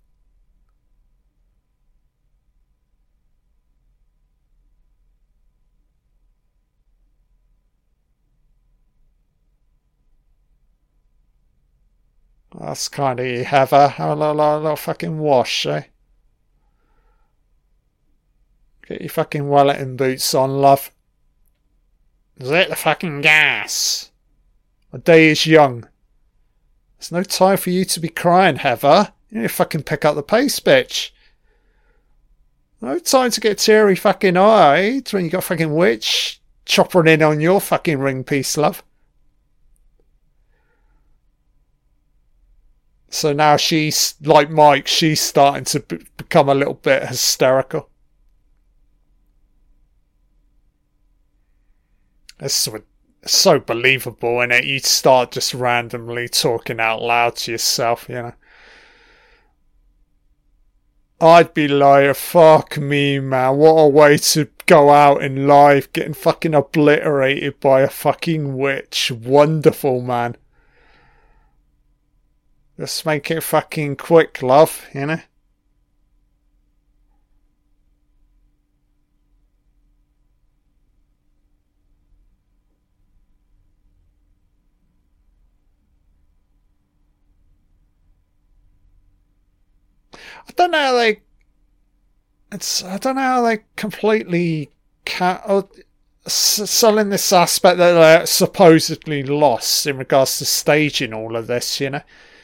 [SPEAKER 1] That's kind of Heather. A little fucking wash, eh? Get your fucking Wellington boots on, love. Is it the fucking gas? A day is young. There's no time for you to be crying, Heather. You need to fucking pick up the pace, bitch. No time to get teary fucking eyed when you got fucking witch choppering in on your fucking ring piece, love. So now she's, like Mike, she's starting to become a little bit hysterical. It's so believable, innit? You start just randomly talking out loud to yourself, you know. I'd be like, fuck me, man. What a way to go out in life, getting fucking obliterated by a fucking witch. Wonderful, man. Just make it fucking quick, love, you know? I don't know how they completely selling this aspect that they're supposedly lost in regards to staging all of this, you know?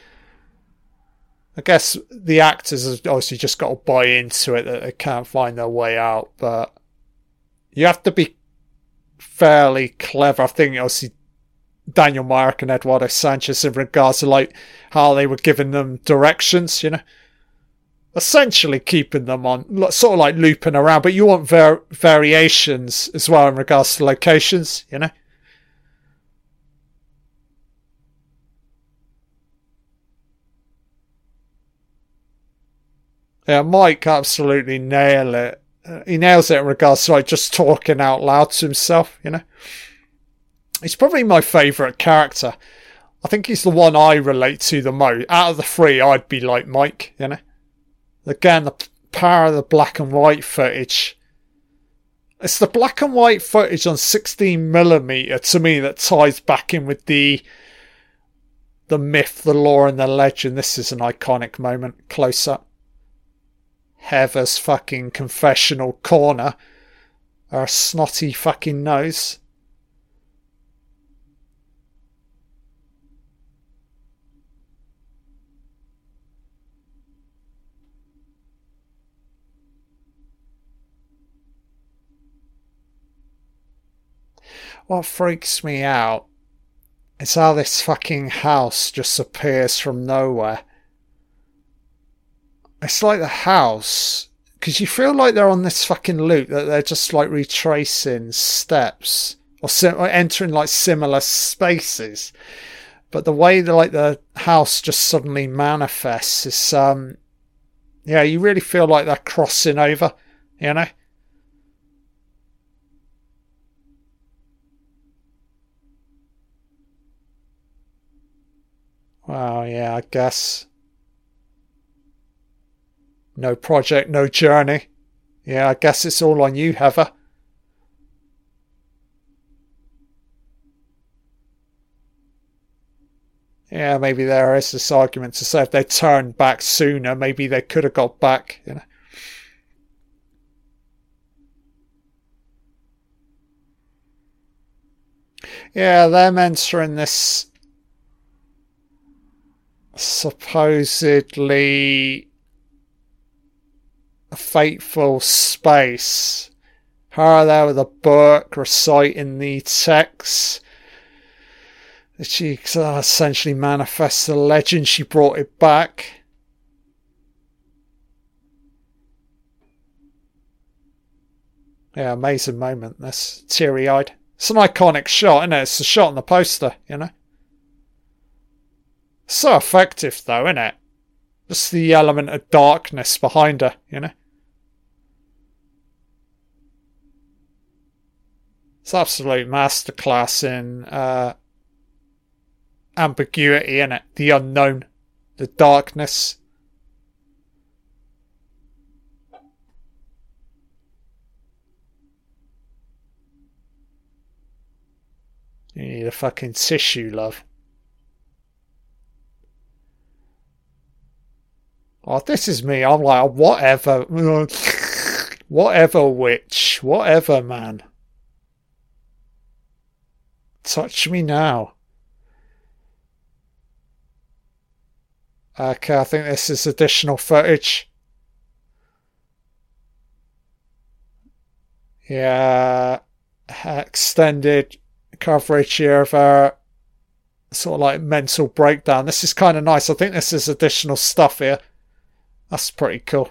[SPEAKER 1] I guess the actors have obviously just got to buy into it that they can't find their way out, but you have to be fairly clever. I think obviously Daniel Myrick and Eduardo Sanchez in regards to like how they were giving them directions, you know, essentially keeping them on sort of like looping around, but you want variations as well in regards to locations, you know. Yeah, Mike absolutely nail it. He nails it in regards to like just talking out loud to himself, you know. He's probably my favourite character. I think he's the one I relate to the most. Out of the three, I'd be like Mike, you know. Again, the power of the black and white footage. It's the black and white footage on 16mm to me that ties back in with the myth, the lore and the legend. This is an iconic moment. Close up. Heather's fucking confessional corner. Her snotty fucking nose. what freaks me out is how this fucking house just appears from nowhere. It's like the house, because you feel like they're on this fucking loop, that they're just like retracing steps or entering like similar spaces. But the way the house just suddenly manifests is, yeah, you really feel like they're crossing over, you know? Well, yeah, I guess. No project, no journey. Yeah, I guess it's all on you, Heather. Yeah, maybe there is this argument to say if they turned back sooner, maybe they could have got back, you know. Yeah, them entering this supposedly fateful space. Her there with a book reciting the text. She essentially manifests the legend. She brought it back. Yeah, amazing moment, this. Teary-eyed. It's an iconic shot, isn't it? It's a shot on the poster, you know? So effective, though, isn't it? Just the element of darkness behind her, you know? It's absolute masterclass in ambiguity, in it, the unknown, the darkness. You need a fucking tissue, love. Oh, this is me. I'm like, whatever. Whatever, witch. Whatever, man. Touch me now. Okay, I think this is additional footage. Yeah, extended coverage here of our sort of like mental breakdown. This is kind of nice. I think this is additional stuff here. That's pretty cool.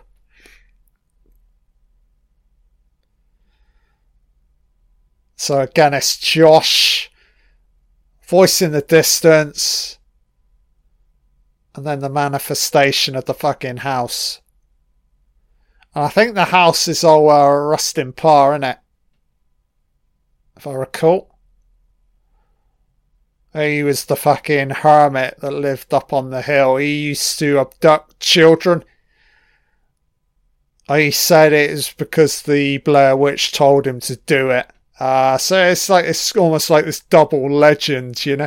[SPEAKER 1] So again, it's Josh, voice in the distance, and then the manifestation of the fucking house. And I think the house is all Rustin Parr, isn't it? If I recall. He was the fucking hermit that lived up on the hill. He used to abduct children. He said it is because the Blair Witch told him to do it. So it's almost like this double legend, you know.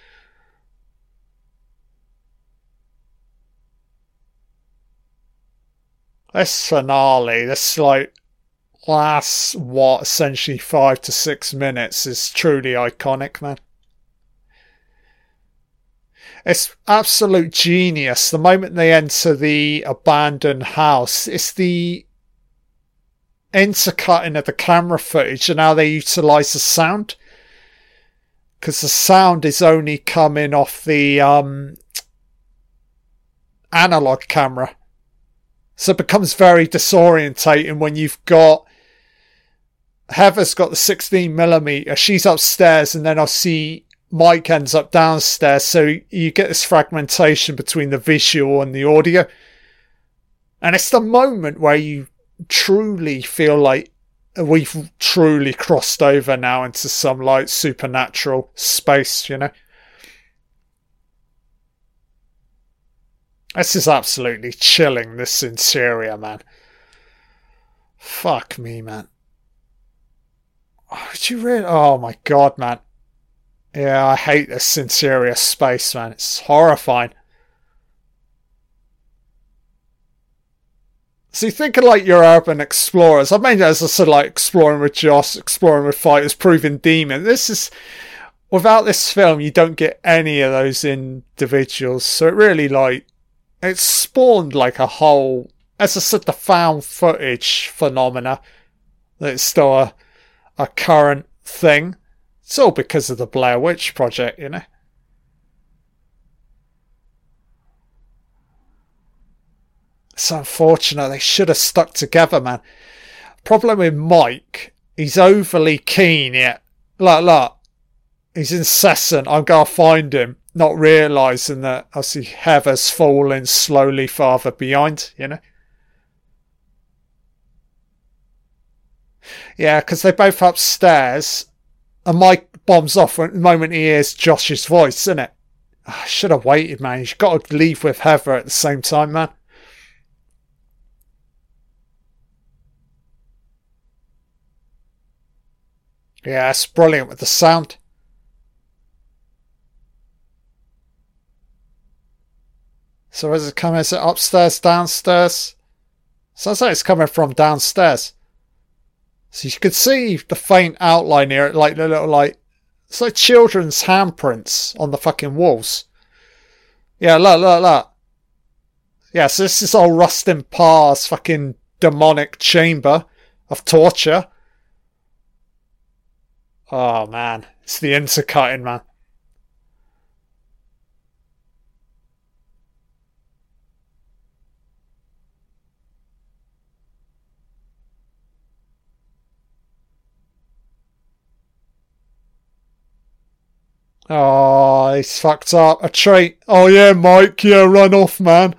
[SPEAKER 1] This finale, this like last essentially 5 to 6 minutes is truly iconic, man. It's absolute genius. The moment they enter the abandoned house, it's the intercutting of the camera footage and how they utilise the sound. Because the sound is only coming off the analog camera. So it becomes very disorientating when you've got... Heather's got the 16mm. She's upstairs and then I see Mike ends up downstairs. So you get this fragmentation between the visual and the audio. And it's the moment where you truly feel like we've truly crossed over now into some like supernatural space, you know. This is absolutely chilling, this interior, man. Fuck me, man. Oh, did you really? Oh my god, man. Yeah, I hate this interior space, man. It's horrifying. See, thinking like your urban explorers. I mean, as I said, like exploring with Joss, exploring with fighters, proving demon. This is... Without this film, you don't get any of those individuals. So it really, like... It spawned like a whole... As I said, the found footage phenomena. That's still a current thing. It's all because of the Blair Witch Project, you know. It's unfortunate. They should have stuck together, man. Problem with Mike, he's overly keen yet. Look. He's incessant. I'm going to find him. Not realising that, obviously, Heather's falling slowly farther behind, you know. Yeah, because they're both upstairs. And Mike bombs off the moment he hears Josh's voice, isn't it? I should have waited, man. You've got to leave with Heather at the same time, man. Yeah, it's brilliant with the sound. So is it coming? Is it upstairs, downstairs? Sounds like it's coming from downstairs. So you could see the faint outline here, like the little, like, it's like children's handprints on the fucking walls. Yeah, look. Yeah, so this is all Rustin Parr's fucking demonic chamber of torture. Oh, man. It's the intercutting, man. Oh, he's fucked up. A tree. Oh, yeah, Mike. Yeah, run off, man.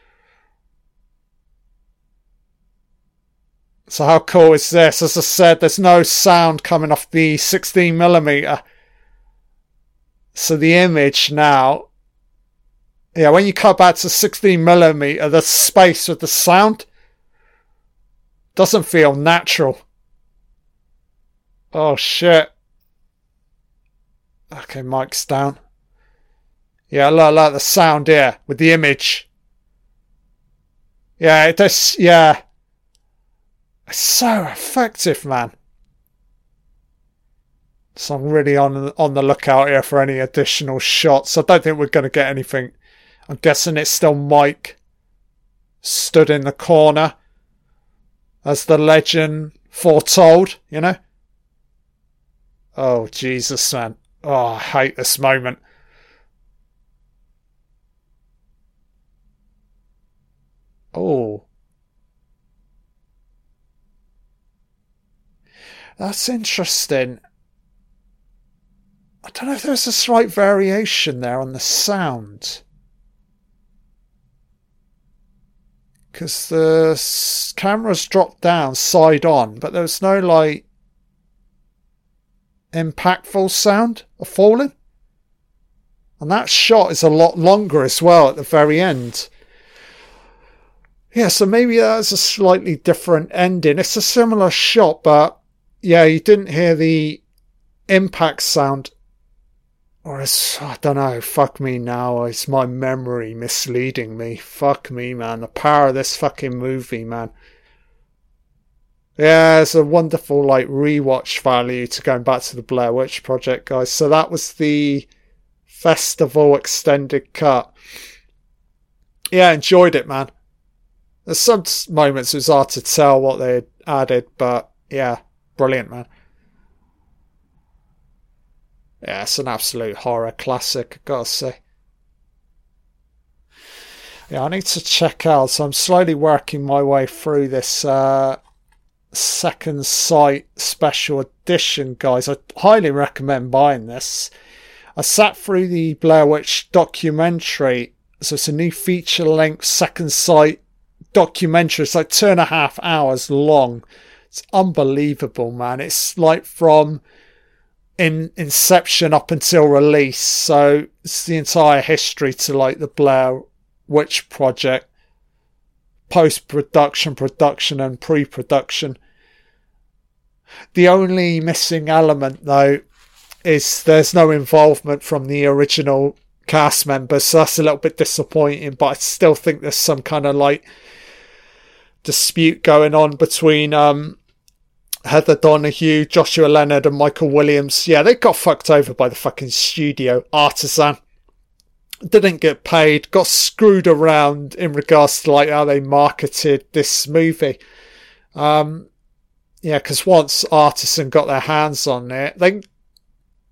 [SPEAKER 1] So how cool is this? As I said, there's no sound coming off the 16mm. So the image now... Yeah, when you cut back to 16mm, the space with the sound doesn't feel natural. Oh, shit. Okay, Mike's down. Yeah, look, the sound here with the image. Yeah, it does, yeah. It's so effective, man. So I'm really on the lookout here for any additional shots. I don't think we're going to get anything. I'm guessing it's still Mike stood in the corner as the legend foretold, you know? Oh, Jesus, man. Oh, I hate this moment. Oh. That's interesting. I don't know if there's a slight variation there on the sound. Because the camera's dropped down side on, but there was no, like, impactful sound of falling. And that shot is a lot longer as well at the very end. Yeah, so maybe that's a slightly different ending. It's a similar shot, but yeah, you didn't hear the impact sound. Or it's, I don't know, fuck me now. It's my memory misleading me. Fuck me, man. The power of this fucking movie, man. Yeah, it's a wonderful, like, rewatch value to going back to the Blair Witch Project, guys. So that was the festival extended cut. Yeah, enjoyed it, man. There's some moments it was hard to tell what they had added, but yeah, brilliant, man. Yeah, it's an absolute horror classic, I've got to say. Yeah, I need to check out, so I'm slowly working my way through this Second Sight special edition, guys. I highly recommend buying this. I sat through the Blair Witch documentary, so it's a new feature-length Second Sight documentary. It's like 2.5 hours long. It's unbelievable, man. It's like from inception up until release, so it's the entire history to like the Blair Witch Project, post-production, production and pre-production. The only missing element though is there's no involvement from the original cast members, so that's a little bit disappointing, but I still think there's some kind of like dispute going on between Heather Donahue, Joshua Leonard and Michael Williams. Yeah, they got fucked over by the fucking studio Artisan. Didn't get paid, got screwed around in regards to like how they marketed this movie. Yeah, because once Artisan got their hands on it,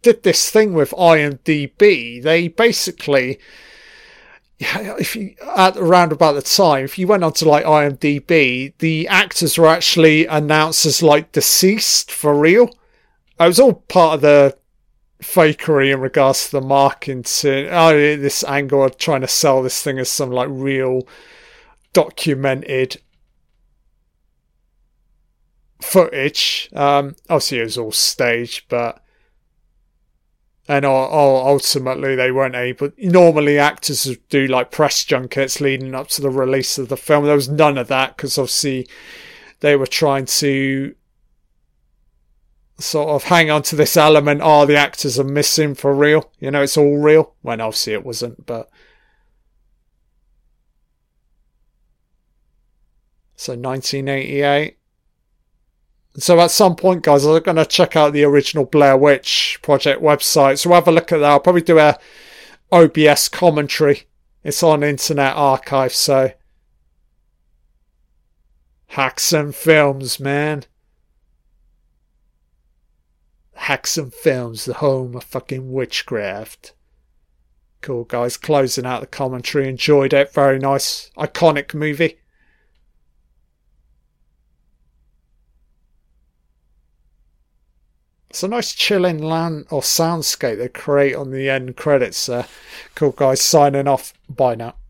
[SPEAKER 1] did this thing with IMDb. They basically, if you at around about the time, if you went onto like IMDb, the actors were actually announced as like deceased for real. It was all part of the fakery in regards to the marketing. This angle of trying to sell this thing as some like real documented footage. Obviously it was all staged, but ultimately they weren't able. Normally actors would do like press junkets leading up to the release of the film. There was none of that because obviously they were trying to sort of hang on to this element. The actors are missing for real, it's all real, when obviously it wasn't. But so 1988. So at some point, guys, I'm going to check out the original Blair Witch Project website. So have a look at that. I'll probably do a OBS commentary. It's on Internet Archive, so Haxan Films, man. Haxan Films, the home of fucking witchcraft. Cool, guys. Closing out the commentary. Enjoyed it. Very nice. Iconic movie. It's a nice chilling land or soundscape they create on the end credits. Cool, guys. Signing off. Bye now.